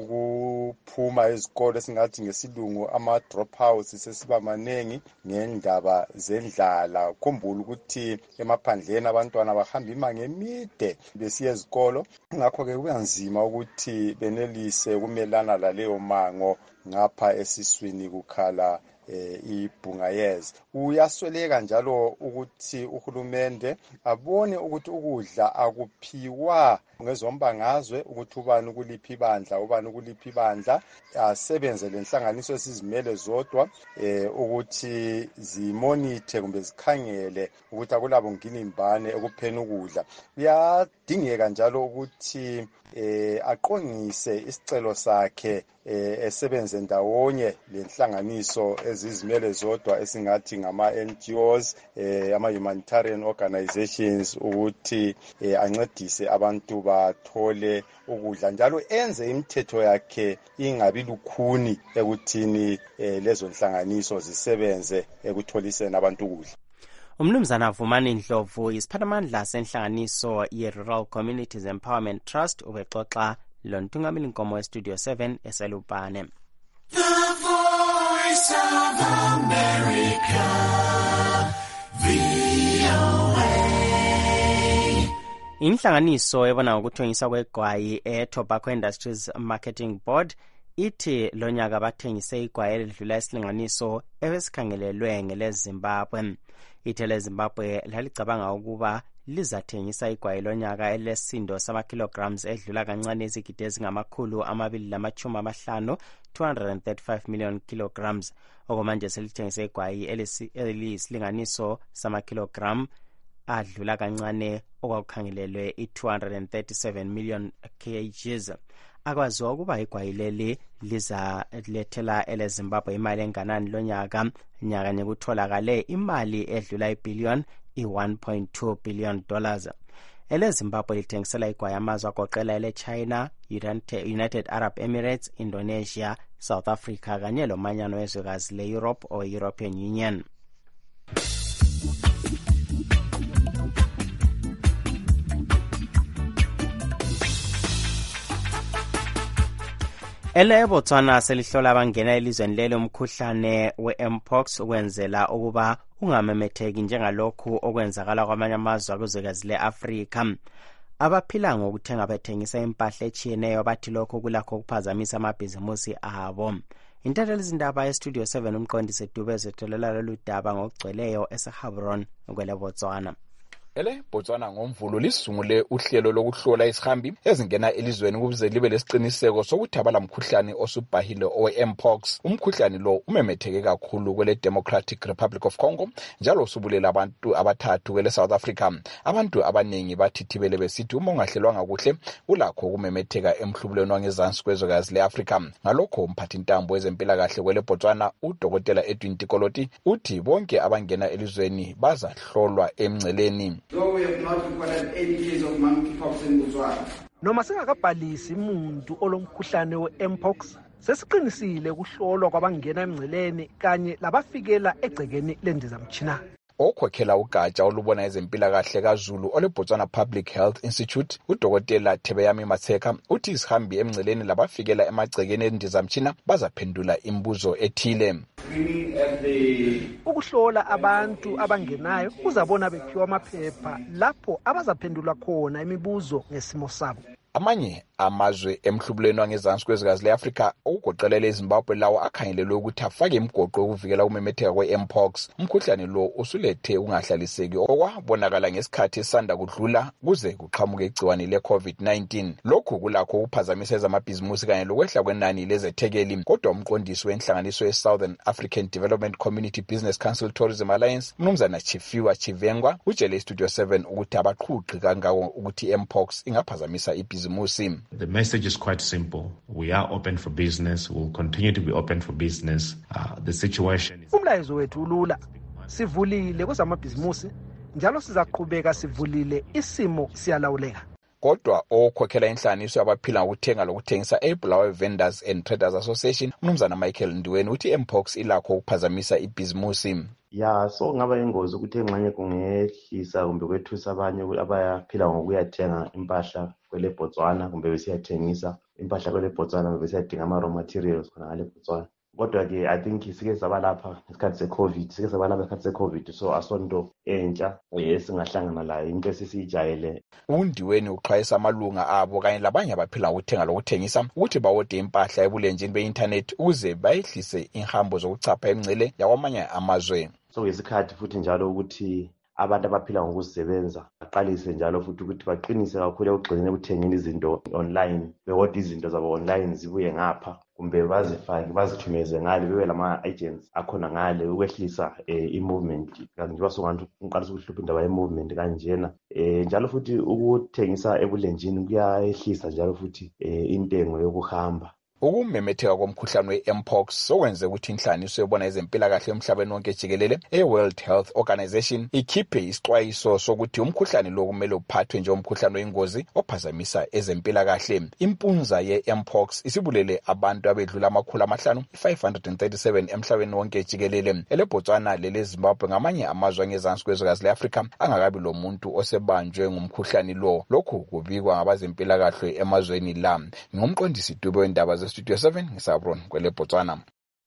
ukuphuma ezikolo esingathi ngesilungu ama dropouts sesiba manengi ngendaba zendlala. Khumbula ukuthi emaphandleni abantwana bahamba imango emide besiya ezikolo, ngakho ke kuyanzima ukuthi benelise ukumelana laleyo mango ngapha esiswini kukhala eh, ibhungayezi. Uyasweleka njalo ukuthi uhulumende abone ukuthi ukudla akuphiwa ngezombangazwe ukuthi ubani kuliphi bandla ubani kuliphi bandla, asebenze lenhlanganiso esizimele zodwa eh, ukuthi zimonithe kumbe zikhangele ukuthi akulabo nginimbane ekupheni ukudla. Kuyadingeka njalo ukuthi eh, aqongise isicelo sakhe eh, esebenze ndawonye lenhlanganiso ezizimele zodwa esingathi ngama N G Os eh, ama humanitarian organizations ukuthi eh, ancedise abantu bathole ukudla njalo enze imithetho yakhe ingabi lukhuni ekuthini eh, lezo nhlanganiso zisebenze ekutholiseni abantu ukudla. Umnumzana Vumani Ndlovu isiphathamandla senhlanganiso ye-Rural Communities Empowerment Trust ubexoxa lontungameli nkomo westudio seven eselupane. The Voice of America, V O A. Inhlanganiso ebona ngokuthengisa kwegwayi e-Tobacco Industries Marketing Board ithi lonyaka bathengise igwayi elidlula isilinganiso ebesikhangelelwe ngeleZimbabwe. Ithe Zimbabwe lalicabanga ukuba lizathengisa igwayi lonyaka elesindo sama-kilograms edlula kancane izigidi ezingamakhulu amabili lamachumi amahlanu two hundred thirty-five million kilograms. Okomanje selithengise igwayi eliyisilinganiso sama-kilogram adlula kancane okwakukhangelelwe i-two hundred thirty-seven million kgs. Akwaziwa ukuba igwayi leli lizalethela eleZimbabwe imali enganani lonyaka nyaka nekutholakale imali edlula ibillion i-one point two billion dollars. EleZimbabwe lithengisela igwayi amazwe agoqela ele-China, United Arab Emirates, Indonesia, South Africa kanye lomanyano wezwekazi le-Europe or European Union. Ele Botswana selihlola abangena elizweni lelo umkhuhlane we-mpox ukwenzela ukuba ungamemetheki njengalokhu okwenzakala kwamanye amazwe akuzwekazi le-Afrika. Abaphila ngokuthenga bethengisa impahla etshiyeneyo bathi lokho kulakho ukuphazamisa amabhizimusi abo. Intatheli zindaba yestudio seven umqondisi Dube zetholela lolu daba ngokugcweleyo eseHabron kwele Botswana. Ele Botswana ngomvulo lisungule uhlelo lokuhlola isihambi ezingena elizweni ukuze libe lesiqiniseko sokuthi abalamkhuhlane osubhahile owe-mpox. Umkhuhlane lo umemetheke kakhulu kwele Democratic Republic of Congo njalo usubulela abantu abathathu kwele South Africa. Abantu abaningi bathithibele besithi uma ungahlelwanga kuhle ulakho kumemetheka emhlubulweni wangezansi kwezwekazi le-Africa. Ngalokho umphathi ntambo wezempilakahle kwele Botswana uDokotela Edwin Tikoloti uthi bonke abangena elizweni bazahlolwa emngceleni. So we have not recorded any case of monkeypox in Botswana. Noma singakabhalisi umuntu olomkhuhlane we-mpox sesiqinisile ukuhlolwa kwabangena emngceleni kanye labafikela egcekeni lendizamtshina. Okhokhela ugatsha olubona ezempilakahle kaZulu ole Botswana Public Health Institute uDokotela Thebeyami Matseka uthi isihambi emngceleni labafikela emagcekeni endizamtshina bazaphendula imibuzo ethile. Ukuhlola abantu abangenayo uzabona bephiwa amaphepha lapho abazaphendula khona imibuzo ngesimo sabo. Amanye amazwe emhlubulweni wangezansi kwezwekazi le-Afrika okugoqelela eZimbabwe lawo akhangelelwe ukuthi afake imigoqo yokuvikela ukumemetheka kwe-mpox. Umkhuhlane lo usulethe ungahlaliseki okwabonakala ngesikhathi esanda kudlula kuze kuqhamuke igciwane le-COVID nineteen. Lokhu kulakho ukuphazamisa ezamabhizimusi kanye lokwehla kwenani lezethekeli. Kodwa umqondisi wenhlanganiso ye-Southern African Development Community Business Council Tourism Alliance Mnumzana Chifiwa Chivengwa utshele iStudio seven ukuthi abaqhuqi kangako ukuthi i-mpox ingaphazamisa ibhizimusi. The message is quite simple. We are open for business. We'll continue to be open for business. Uh, the situation is... Umlayezo wethu ulula. Sivulile kwezamabhizimusi njalo sizaqhubeka sivulile, isimo siyalawuleka. Kodwa okhokhela inhlaniso abaphila ngokuthenga lokuthengisa eBulawayo Vendors and Traders Association Mnumzana Michael Ndiweni uthi mpox ilakho ukuphazamisa ibhizimusi. Ya, so ngaba ingozi ukuthi enxanye kungehlisa kumbe kwethusa abanye abayaphila ngokuyathenga impahla kwele Botswana kumbe besiyathengisa impahla kwele Botswana kumbe besiyadinga ama raw materials khona ngale Botswana. Kodwa ke I think sike saba lapha ngesikhathi se-COVID, sike saba lapha ngesikhathi se-COVID, so asonto entsha esingahlangana layo into esisijayele. Undiweni uxhwayisa amalunga abo kanye labanye abaphila ngokuthenga lokuthengisa ukuthi bawode impahla ebulenjini be-internet ukuze bayehlise inhambo zokuchapha emngcele yakwamanye amazwe. So ngesikhathi futhi njalo ukuthi abantu abaphila ngokuzisebenza baqalise njalo futhi ukuthi baqinise kakhulu ekugcineni ukuthengeni izinto online, bewode izinto zabo online zibuye ngapha kumbe bazifake bazithumeze ngale bebe lama agents akhona ngale ukwehlisa eh, i-movement kanti njengoba songathi uqalisa ukuhlupha indaba ye-movement kanjena eh, njalo futhi ukuthengisa ebulenjini kuyayehlisa njalo futhi eh, intengo yokuhamba. ukumemetheka komkhuhlane we-mpox sokwenze ukuthi inhlanganiso yobona ezempilakahle emhlabeni wonke jikelele e-World Health Organization ikhiphe isixwayiso sokuthi umkhuhlane lo kumele uphathwe njengomkhuhlane oyingozi ophazamisa ezempilakahle. Impunza ye-mpox isibulele abantu abedlula amakhulu amahlanu five hundred thirty-seven emhlabeni wonke jikelele. EleBotswana leleZimbabwe ngamanye amazwe angezansi kwezwekazi le-Afrika angakabi lo muntu osebanjwe ngumkhuhlane lo. Lokhu kubikwa ngabazempilakahle emazweni la. Ngumqondisi Dube wendaba ze-Studio seven ngisabron kweleBotswana.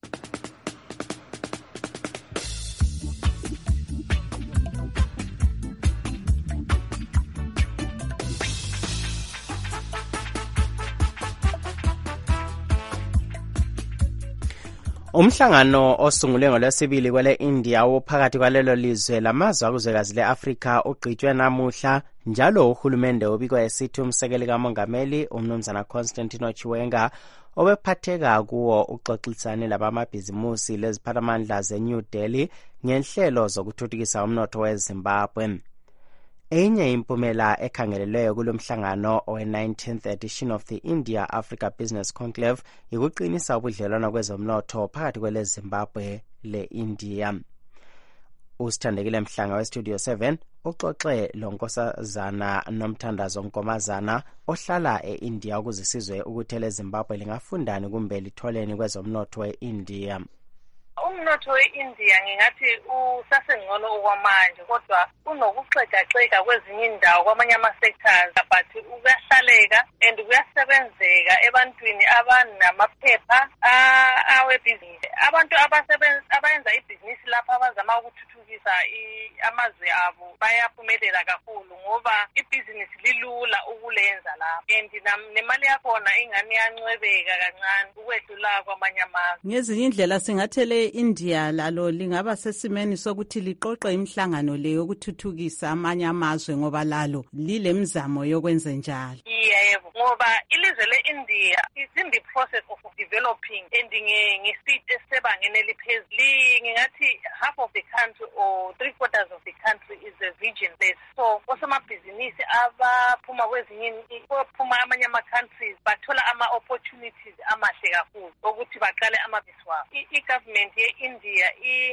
Umhlangano osungulwe ngolwesibili kwele India ophakathi kwalelo lizwe lamazwe akuzwekazi le-Afrika ugqitshwe namuhla, njalo uhulumende ubikwa esithi umsekeli kamongameli umnumzana Constantino Chiwenga obephatheka kuwo uxoxisane labamabhizimusi leziphathamandla ze-New Delhi ngenhlelo zokuthuthukisa umnotho weZimbabwe. Enye impumela ekhangelelweyo kulomhlangano owe-nineteenth edition of the India Africa Business Conclave ikuqinisa ubudlelwano kwezomnotho phakathi kwele Zimbabwe le-India. Usithandekile Mhlanga we-Studio seven uxoxe lo Nkosazana Nomthandazo Nkomazana ohlala e-India ukuze sizwe ukuthi eleZimbabwe lingafundani kumbe litholeni kwezomnotho we-India. Umnotho we-India ngingathi usasengcono okwamanje, kodwa unokuxega-xega kwezinye indawo kwamanye ama-sectors, but kuyahlaleka and kuyasebenzeka ebantwini abanamaphepha awebhizinisi. Abantu abayenza ibhizinisi lapha abazama ukuthuthukisa amazwe abo bayaphumelela kakhulu ngoba ibhizinisi lilula ukulenza lapha, and nemali yakhona ingani yancwebeka kancane ukwedlula kwamanye amazwe. Ngezinye indlela singathele India lalo lingaba sesimeni sokuthi liqoqe imihlangano le yokuthuthukisa amanye amazwe ngoba lalo lilemzamo yokwenza njalo. Yebo, ngoba ilizwe le-India is in the process of developing, and nge-speed esebangeni eliphezulu. Ngingathi half of the country or three quarters of the country is a region based. So osomabhizinisi abaphuma kwezinye baphuma amanye ama-countries bathola ama-opportunities amahle kakhulu ukuthi baqale amabhizinisi wabo. I-government ye-India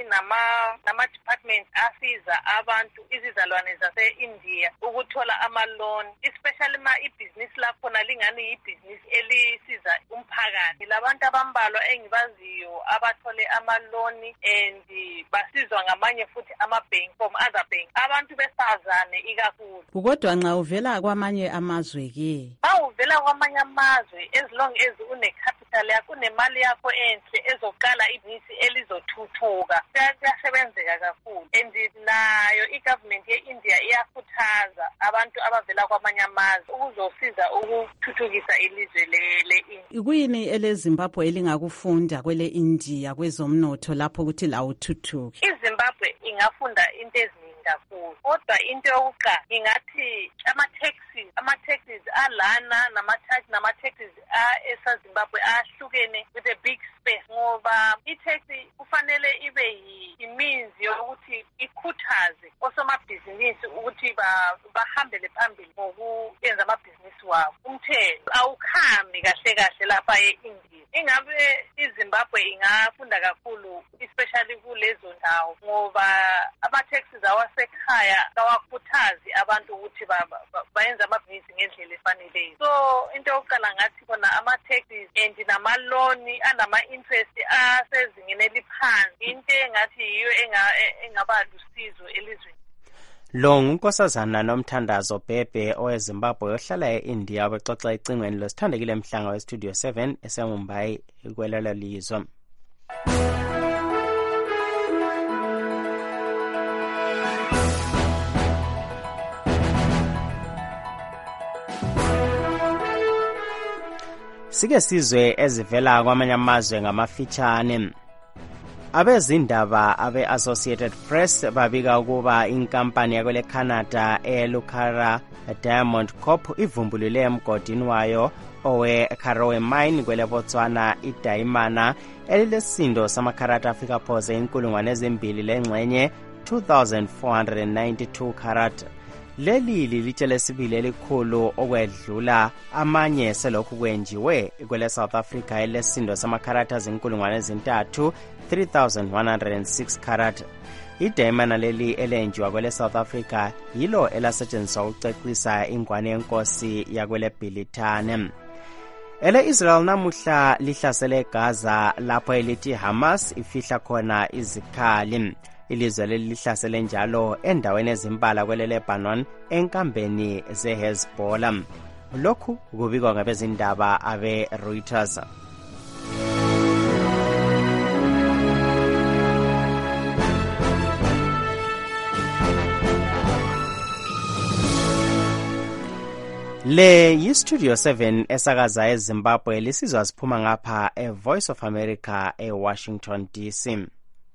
inama-department asiza abantu izizalwane zase-India ukuthola ama-loan, especially ma ibhizinisi lakhona lingani yibhizinisi elisiza umphakathi. Labantu abambalwa engibaziyo abathole ama-loan and basizwa ngamanye futhi ama-bank from other bank, abantu besifazane ikakhulu. Kodwa nxa uvela kwamanye amazwe ke? Ma uvela kwamanye amazwe, as long as une-capital yakho, unemali yakho enhle ezoqala ibhizinisi elizothuthuka, kuyasebenzeka kakhulu. And nayo i-government ye-India iyakhuthaza abantu abavela kwamanye amazwe ukuzosiza ukuthuthukisa ilizwe le-India. Ikuyini eleZimbabwe elingakufunda kwele India kwezomnotho lapho ukuthi lawuthuthuke? iZimbabwe ingafunda into eziningi kakhulu, kodwa into yokuqala ingathi ama-taxes ama-taxes alana nama-tax nama-taxes esaZimbabwe ahlukene with a big space, ngoba i-tax kufanele ibe yi-means yokuthi ikhuthaze osomabhizinisi ukuthi bahambele phambili ngokuyenza amabhizinisi wabo. Umthetho awukhambi kahle kahle lapha e-India. Ingabe iZimbabwe ingafunda kakhulu especially kulezo ndawo, ngoba ama-taxes awasekhaya kawakhuthazi abantu ukuthi bayenze amabhizinisi ngendlela efaneleyo. So into yokuqala ngathi khona ama-taxes and nama-loan anama-interest asezingeni eliphansi, into engathi yiyo engaba lusizo elizweni. Lo nguNkosazana Nomthandazo Bhebhe oweZimbabwe ohlala e-India obexoxa ecingweni losithandekile Mhlanga we-Studio seven eseMumbai kwelelo lizwe. Sike sizwe ezivela kwamanye amazwe ngamafitshane. Abezindaba abe-Associated Press babika ukuba inkampani yakwele Canada eLucara Diamond Corp ivumbulule emgodini wayo owe-Karowe Mine kwele Botswana idayimana elilesindo samakharat afika phose inkulungwane ezimbili lengxenye two thousand four hundred ninety-two karat. Leli lilitshe lesibili elikhulu okwedlula amanye selokhu kwenjiwe kwele South Africa elesindo samakharatha zinkulungwane ezintathu three thousand one hundred six karat. Idayimana leli elenjiwa kwele South Africa yilo elasetshenziswa ukucecisa ingwane yenkosi yakwele Bhilithane. Ele Israel namuhla lihlasele Gaza lapho elithi Hamas ifihla khona izikhali. Ilizwe leli lihlasele njalo endaweni ezimbala kwele Lebanon enkambeni zeHezbollah. Lokhu kubikwa ngabezindaba abe Reuters. Le yi-Studio seven esakaza eZimbabwe lisizwa siphuma ngapha e-Voice of America e-Washington D C.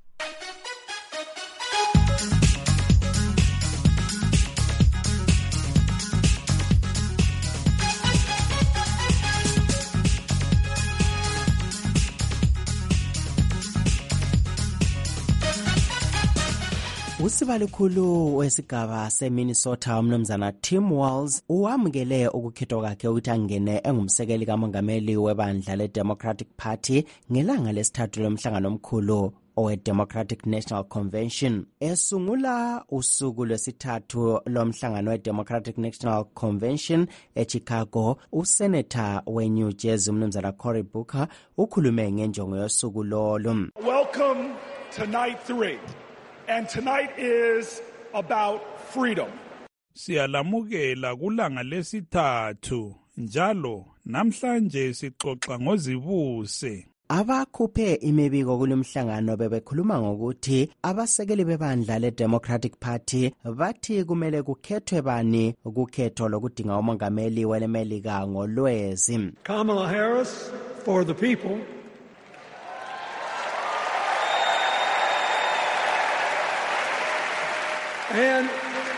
Usibalikhulu wesigaba seMinnesota umnumzana Tim Walz uwamukele ukukhethwa kwakhe ukuthi angene engumsekeli kamongameli webandla le-Democratic Party ngelanga lesithathu lomhlangano omkhulu owe-Democratic National Convention. Esungula usuku lwesithathu lomhlangano we-Democratic National Convention eChicago, usenator we-New Jersey umnumzana Cory Booker ukhulume ngenjongo yosuku lolo. Welcome to night three. And tonight is about freedom. Siyalamukela kulanga lesithathu njalo namhlanje sixoxa ngozibuse. Abakhuphe imibiko kulomhlangano bebekhuluma ngokuthi abasekeli bebandla le-Democratic Party bathi kumele kukhethwe bani ukukhetho lokudinga umongameli welemelika ngolwezi. Kamala Harris for the people. And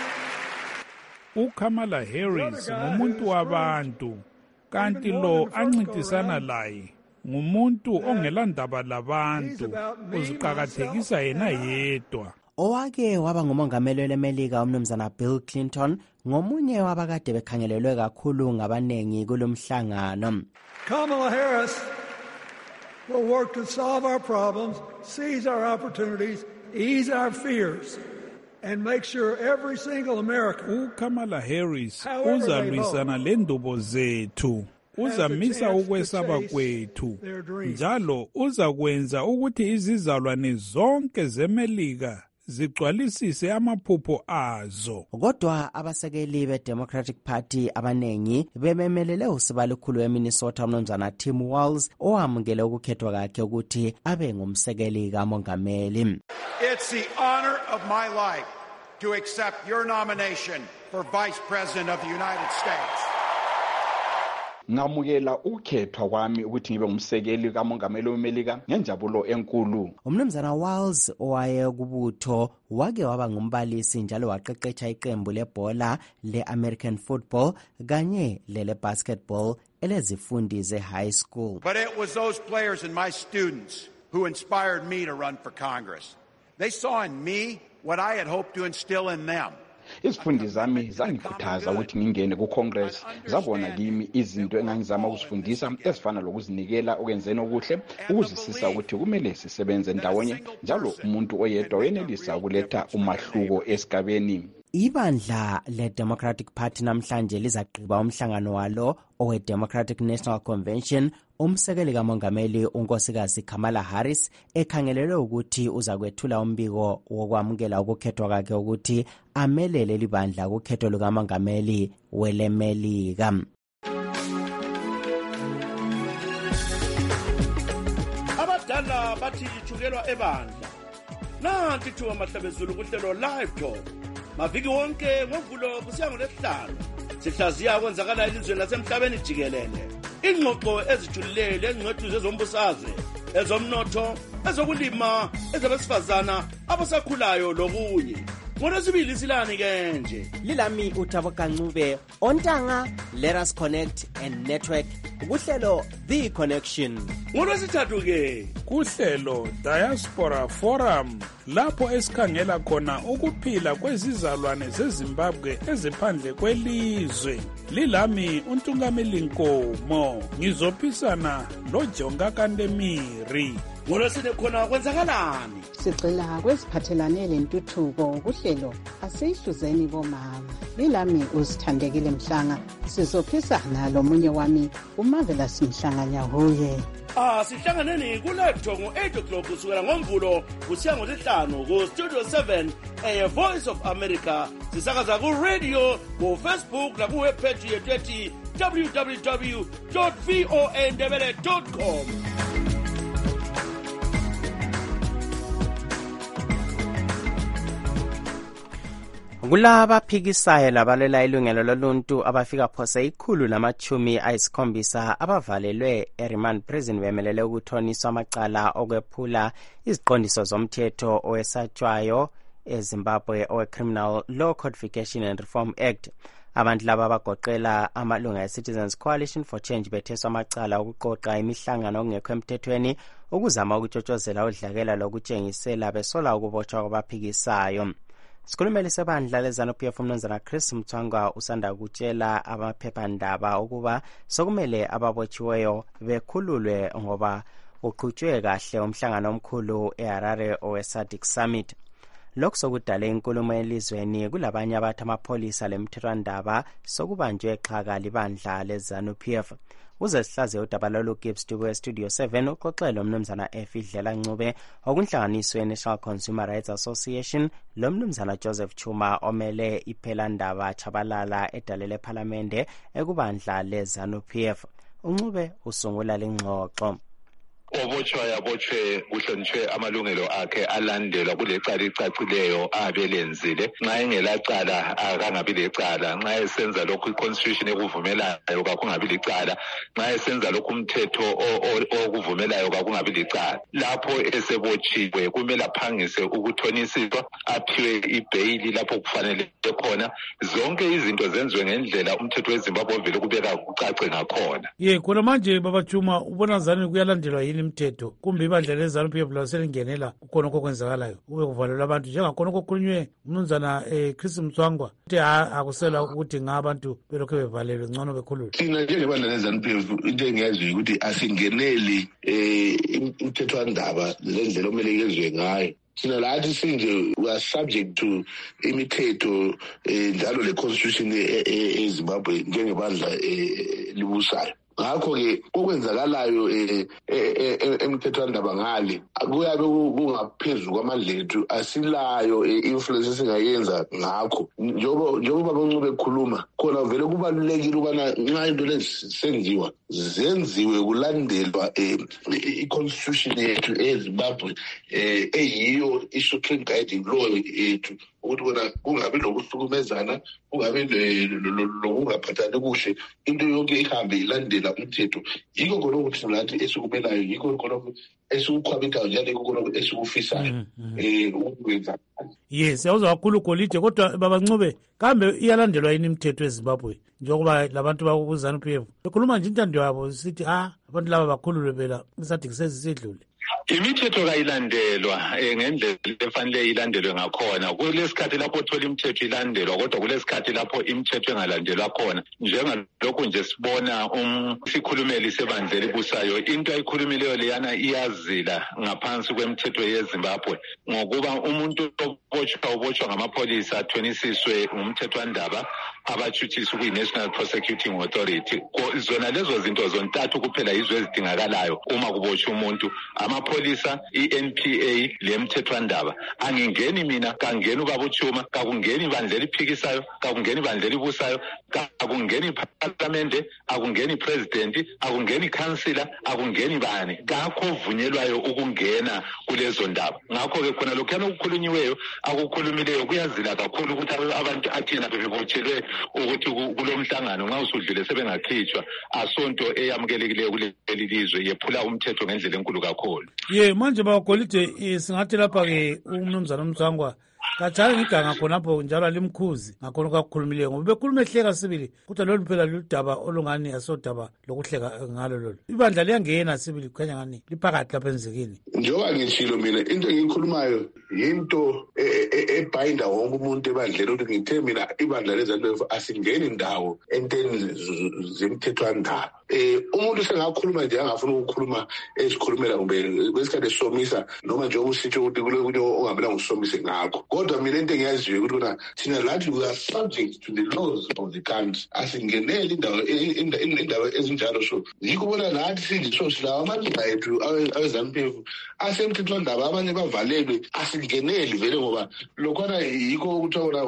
uKamala Harris ngumuntu wabantu kanti lo ancintisana laye ngumuntu ongelandaba labantu uziqhakathekisa yena yedwa. Owake waba ngumongameli welemelika umnumzana Bill Clinton ngomunye wabakade bekhangelelwe kakhulu ngabanengi kulomhlangano. Kamala Harris will work to solve our problems, seize our opportunities, ease our fears. And make sure every single American uKamala Harris uzalwisana lendubo zethu, uzamisa ukwesaba kwethu, njalo uzakwenza ukuthi izizalwane zonke zemelika zigcwalisise amaphupho azo. Kodwa abasekeli be-Democratic Party abanengi bememelele usibalikhulu eMinnesota umnumzana Tim Walz owamukele ukukhethwa kwakhe ukuthi abe ngumsekeli kamongameli. It's the honor of my life to accept your nomination for Vice President of the United States. Ngamukela ukukhethwa kwami ukuthi ngibe ngumsekeli kamongameli wemelika ngenjabulo enkulu. Umnumzana Walz owaye kubutho wake waba ngumbalisi njalo waqeqesha iqembu lebhola le-American football kanye lele basketball elezifundi ze-high school. But it was those players and my students who inspired me to run for Congress. They saw in me what I had hoped to instill in them. Izifundi zami zangikhuthaza ukuthi ngingene ku-Congress, zabona kimi izinto engangizama ukuzifundisa ezifana lokuzinikela okwenzeni okuhle, ukuzisisa ukuthi kumele sisebenze ndawonye, njalo umuntu oyedwa wenelisa ukuletha umahluko esigabeni. Ibandla le-Democratic Party namhlanje lizagqiba umhlangano walo owe-Democratic National Convention umsekeli kamongameli unkosikazi Kamala Harris ekhangelelwe ukuthi uzakwethula umbiko wokwamukela ukukhethwa kwakhe ukuthi amelele libandla ukhetho lukamongameli welemelika. Abadala bathi ichukelwa ebandla. Nanti thuba mahlabezulu kuhlelo live talk. Maviki wonke ngovulo kusiya ngolesihlanu. Sihlaziya kwenzakala elizweni lasemhlabeni jikelele. Ingxoxo ezijulile engcwethi zezombusazwe, ezomnotho, ezokulima, ezabesifazana abasakhulayo lokunye. ngolwesibili silani ke nje lilami uThabo Kancube ontanga Let Us Connect and Network kuhlelo The Connection. ngolwesithathu ke kuhlelo Diaspora Forum lapho esikhangela khona ukuphila kwezizalwane zeZimbabwe eziphandle kwelizwe. Lilami uNtungameli Nkomo ngizophisana loJonga Kandemiri. ngolwesine khona kwenzakalani sigxila kweziphathelane lentuthuko kuhlelo asihluzeni bomama. Lilami uzithandekile Mhlanga sizophisana lomunye wami uMarvelous Mhlanga Nyahuye. Ah sihlanganeni kulepto ngo eight o'clock kusukela ngomvulo kusiya ngolesihlanu ku Studio seven e Voice of America. Sisakaza ku radio, ku Facebook na ku webpage yethu ethi w w w dot voa ndebele dot com. Kulaba phikisayo labalela ilungelo loluntu abafika phose ikhulu namachumi ayisikhombisa abavalelwe eRemand Prison bemelele ukuthoniswa amacala okwephula iziqondiso zomthetho owesatshwayo eZimbabwe owe Criminal Law Codification and Reform Act. Abantu laba bagoqela amalunga eCitizens Coalition for Change betheswa amacala okuqoqa imihlangano okungekho emthethweni ukuzama ukutshotshozela udlakela lokutshengisela besola ukubotshwa kwabaphikisayo. Sikhulumele sebandla leZANU-P F umnumzana Chris Mthwangwa usanda kutshela amaphephandaba ukuba sokumele ababotshiweyo bekhululwe ngoba uqhutshwe kahle umhlangano omkhulu eHarare oweSADC Summit. Lokho sokudala inkulumo elizweni kulabanye abathi amapholisa lemthethwandaba sokubanjwe exhaka libandla leZANU-P F. Uze sihlaze udaba lolu Gibbs Studio Studio seven uxoxela umnumzana Efidlela Ncube okunhlanganiswe National Consumer Rights Association lo mnumzana Joseph Chuma omele iphelandaba Chabalala edalele parliamente ekubandla leZANU-P F. Uncube usungula lengxoxo. Obotshwa yabotshwe kuhlonishwe amalungelo akhe alandelwa kulecala icacileyo abelenzile nxa engelacala akangabi lecala nxa esenza lokhu iconstitution ekuvumelayo kakungabi licala nxa esenza lokhu umthetho okuvumelayo kakungabi licala lapho esebotshiwe kumele aphangise ukuthonisiswa aphiwe ibhayili lapho kufanele khona zonke izinto zenziwe ngendlela umthetho weZimbabwe ovele kubeka kucace ngakhona. Ye khona manje baba Chuma ubona zani kuyalandelwa yini imithetho kumbe ibandla leZANU-P F laselingenela kukhona okwenzakalayo kube kuvalelwa abantu njengakhona okukhulunywe umnumzana eh Chris Mthwangwa uthi akusela ukuthi ngabantu belokho bevalelwe ngcono bekhululwe. Thina njengebandla leZANU-P F into engiyaziyo ukuthi asingeneli eh imithethwandaba lendlela omele yezwe ngayo. Thina lathi sinje we are subject to imithetho njalo le constitution eZimbabwe njengebandla libusayo. Ngakho ke okwenzakalayo emthethwandaba ngale kuyabe kungaphezulu kwamandla ethu asilayo influence singayenza ngakho njengoba njengoba bancube ekhuluma khona vele kubalulekile ubana nxa into lesenziwa zenziwe kulandelwa i-constitution yethu eZimbabwe eyiyo i-supreme guiding law yethu ukuthi bona kungabi lokuhlukumezana kungabi lokungaphathani kuhle into yonke ihambe ilandela umthetho. Yiko khona ukuthi nathi esikumelayo yiko khona esikukhwabithayo njalo yiko khona esikufisayo eh ukwenza. Yes yawuzwa kakhulu Golide kodwa baba Ncube kambe iyalandelwa yini imithetho eZimbabwe njengoba labantu bakuZANU-P F bekhuluma nje intando yabo sithi ah abantu laba bakhululwe phela iSADC sezisedlule. Imithetho kayilandelwa ngendlela efanele ilandelwe ngakhona kulesikhathi lapho uthola imithetho ilandelwa kodwa kulesikhathi lapho imithetho engalandelwa khona njengalokho nje sibona umsikhulumeli sebandla elibusayo into ayikhulumileyo leyana iyazila ngaphansi kwemithetho yeZimbabwe ngokuba umuntu obotshwa ubotshwa ngamapholisa athonisiswe ngumthethwandaba abatshuthisa kuyi-National Prosecuting Authority. Zona lezo zinto zontathu kuphela yizo ezidingakalayo uma kubotshwa umuntu amapholisa i-N P A lemthethwandaba. Angingeni mina kangeni ubaba uChuma kakungeni ibandla eliphikisayo kakungeni ibandla elibusayo kakungeni iparlamente akungeni ipresident akungeni councillor akungeni bani kakho ovunyelwayo ukungena kulezo ndaba. Ngakho ke khona lokho yana ukukhulunyiweyo akukhulumileyo kuyazila kakhulu ukuthi abantu athina bebotshelwe ukuthi kulomhlangano nxa usudlule sebengakhitshwa asonto eyamukelekileyo kuleli lizwe yephula umthetho ngendlela enkulu kakhulu. Ye manje baba Golide singathi lapha ke umnumzana Mthwangwa kajalo ngiganga khonapho njalo alimkhuzi ngakhona kwakukhulumileyo ngoba bekhuluma ehleka sibili kodwa lolu phela luludaba olungani asodaba lokuhleka ngalo lolu ibandla liyangena sibili kukhanya ngani liphakathi lapha enzekini njengoba ngitshilo mina into engiyikhulumayo yinto ebhayinda wonke umuntu ebandleni ukuthi ngithe mina ibandla lezantu asingeni indawo enteni zemthethwandaba eh umuntu sengakhuluma nje angafuna ukukhuluma esikhulumela kumbe kwesikhathi esomisa noma nje usitsho ukuthi kule kunye ongamela ngusomise ngakho kodwa mina into engiyaziyo ukuthi kuna thina lathi we are subject to the laws of the country asingenele indawo indawo ezinjalo so yikubona nathi sinjisho silawa amalunga ethu awezanpev asemthethwandaba abanye bavalelwe asingeneli vele ngoba lokhona yikho ukuthola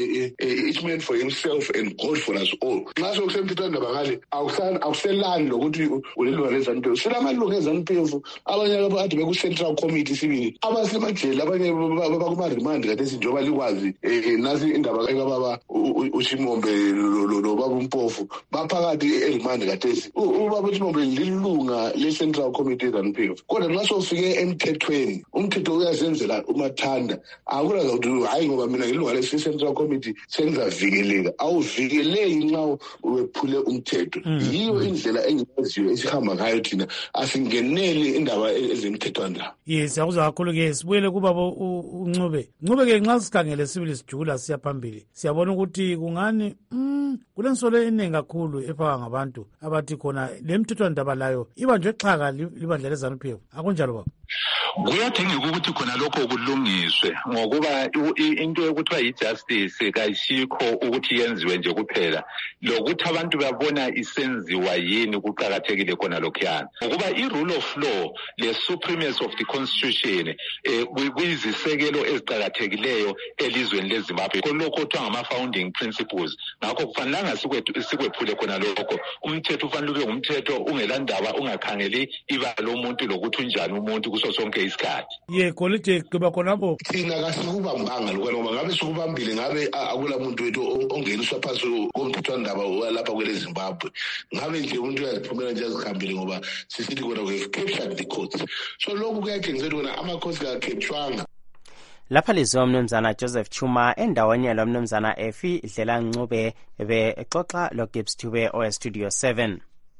each man for himself and God for us all nxa sokusemthethwandaba ngale awusana lani lokuthi ulelwa lezanpevu silamalunga ezanpevu abanye abathi beku-central committee sibili abasemajele abanye bakuma-remand kathesi njengoba likwazi nasi indaba ekababa uChimombe lobaba uMpofu baphakathi e-remand kathesi ubaba uChimombe lilunga le-central committee ezanpevu kodwa nxa sofike emthethweni umthetho uyazenzela umathanda akulaza ukuthi hayi ngoba mina ngilunga lesi-central committee sengizavikeleka awuvikeleki nxa wephule umthetho yiyo indlela engiyaziyo esihamba ngayo thina asingeneli indaba ezemthethwandaba yes akuzwa kakhulu-ke sibuyele kubaba uNcube Ncube-ke nxa sikhangele sibili sijula siya phambili siyabona ukuthi kungani mm, kulensolo eningi kakhulu efaka ngabantu abathi khona le mthethwandaba layo ibanjwe xhaka libandla lezanuphevu akunjalo baba kuyadingeka ukuthi khona lokho kulungiswe ngokuba into ekuthiwa yi-justice kayishikho ukuthi yenziwe nje kuphela lokuthi abantu babona isenziwa yini kuqakathekile khona lokhuyana ngokuba i-rule of law le-supremacy of the constitution um kuyizisekelo eziqakathekileyo elizweni lezimbabwe lokho kuthiwa ngama-founding principles ngakho kufanelanga sikwephule khona lokho umthetho ufanele ube ngumthetho ungelandaba ungakhangeli ibala lomuntu lokuthi unjani umuntu kuso sonke isikhathi ye kolide kuba khonapho thina kasikubambanga lokho ngoba ngabe sikubambile ngabe akula muntu wethu ongeniswa phansi komthethwandaba walapha kwele Zimbabwe ngabe nje umuntu uyaziphumela nje azihambile ngoba sisithi kona we have captured the courts so lokhu kuyatshengisa ukuthi kona amakhosi ka-capturanga lapha liziwa umnumzana Joseph Chuma endaweni yalo mnumzana Efi Dlela Ncube bexoxa lo Gibbs Thube owestudio seven.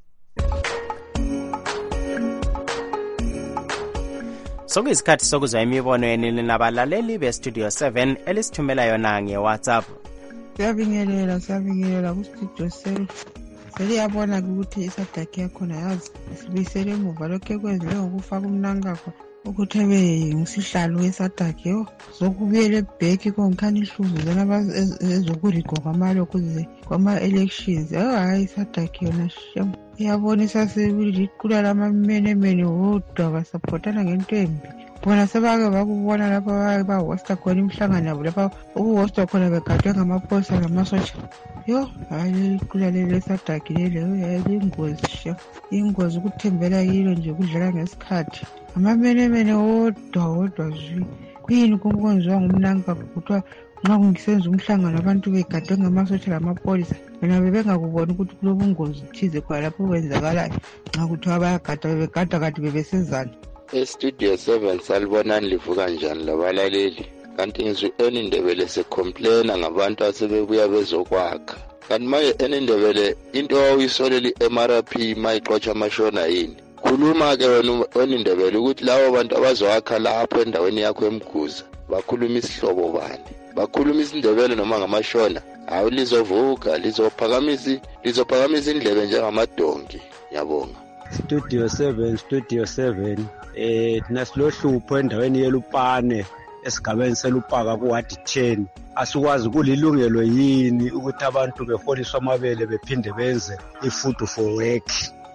Sokuyisikhathi sokuzwa imibono yenini nabalaleli bestudio seven elisithumela yona nge-WhatsApp. Siyabingelela siyabingelela kustudio seven. Seliyabona ukuthi isadaki yakhona yazi sibisele emuva lokho ekwenziwe ngokufaka umnankakho ukuthi abe ngisihlalo wesadaki yo zokubuyela ebheki konkhani ihluzo zona ezokurigwa kwamalokhu kwama-elections hayi isadaki yona shem iyabonisa sebili iqula lamamenemene wodwa basapotana ngento embi bona sebake bakubona lapha bahosta khona imihlangano yabo lapha ukuhosta khona begadwe ngamaphosa lamasotsha yo hayi iqula lesadaki lelo yayingozi shem ingozi ukuthembela kilo nje kudlala ngesikhathi amamenemene wodwa wodwa zwi kuyini kumkwenziwa ngumnanka kuthiwa nxa kungisenza umhlangano abantu begadwe ngamasotsha lamapolisa bona bebengakuboni ukuthi kulobungozi thize khona lapho kwenzakalayo nxa kuthiwa bayagada bebegada kade bebesezana estudio seven salibonani livuka njani labalaleli kanti ngizwe enindebele secomplaina ngabantu asebebuya bezokwakha kanti maye enindebele into oyisolela i-M R P mayixotsha amashona yini khuluma ke wena enindebele ukuthi labo bantu abazokwakha lapho endaweni yakho emguza bakhuluma isihlobo bani bakhuluma isindebele noma ngamashona hayi lizovuka lizophakamisa lizophakamisa indlebe njengamadonki yabonga studio seven studio seven eh thina silohlupho endaweni yeLupane esigabeni selupaka kuwadi ten asikwazi kulilungelo yini ukuthi abantu beholiswa amabele bephinde benze ifood for work.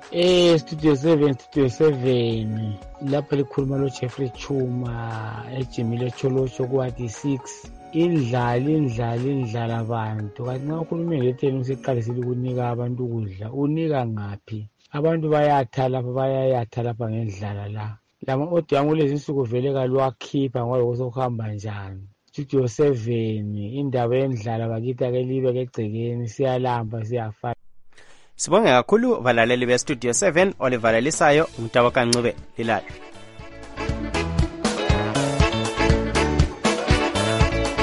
Eh studio seven studio seven lapha likhuluma lo Jeffrey Chuma ejimile Cholocho kuwadi six indlala indlala indlala abantu kanti nxa ukhuluma ngetheni usiqalisile ukunika abantu ukudla unika ngaphi abantu bayatha lapha bayayatha lapha ngendlala la lama audio angolezi insuku vele kalwakhipha ngoba sokuhamba njani studio seven indaba yendlala bakithi ake libe kegcekeni siyalamba siyafa. Sibonge kakhulu valaleli be studio seven olivalelisayo umntaba kaNcube lilala.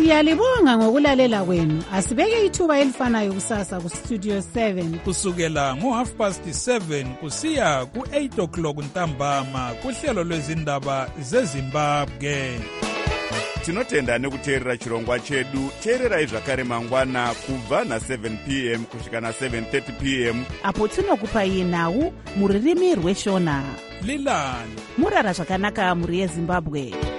Siyalibonga ngokulalela kwenu. Asibeke ithuba elifanayo kusasa ku Studio seven. Kusukela ngo half past seven kusiya ku eight o'clock ntambama kuhlelo lwezindaba zeZimbabwe. Tinotenda nekuteerera chirongwa chedu. Teererai zvakare mangwana kubva na seven p m kusvika na seven thirty p m apo tinokupai nhau muririmi rweshona. Lilani murara zvakanaka muri yeZimbabwe.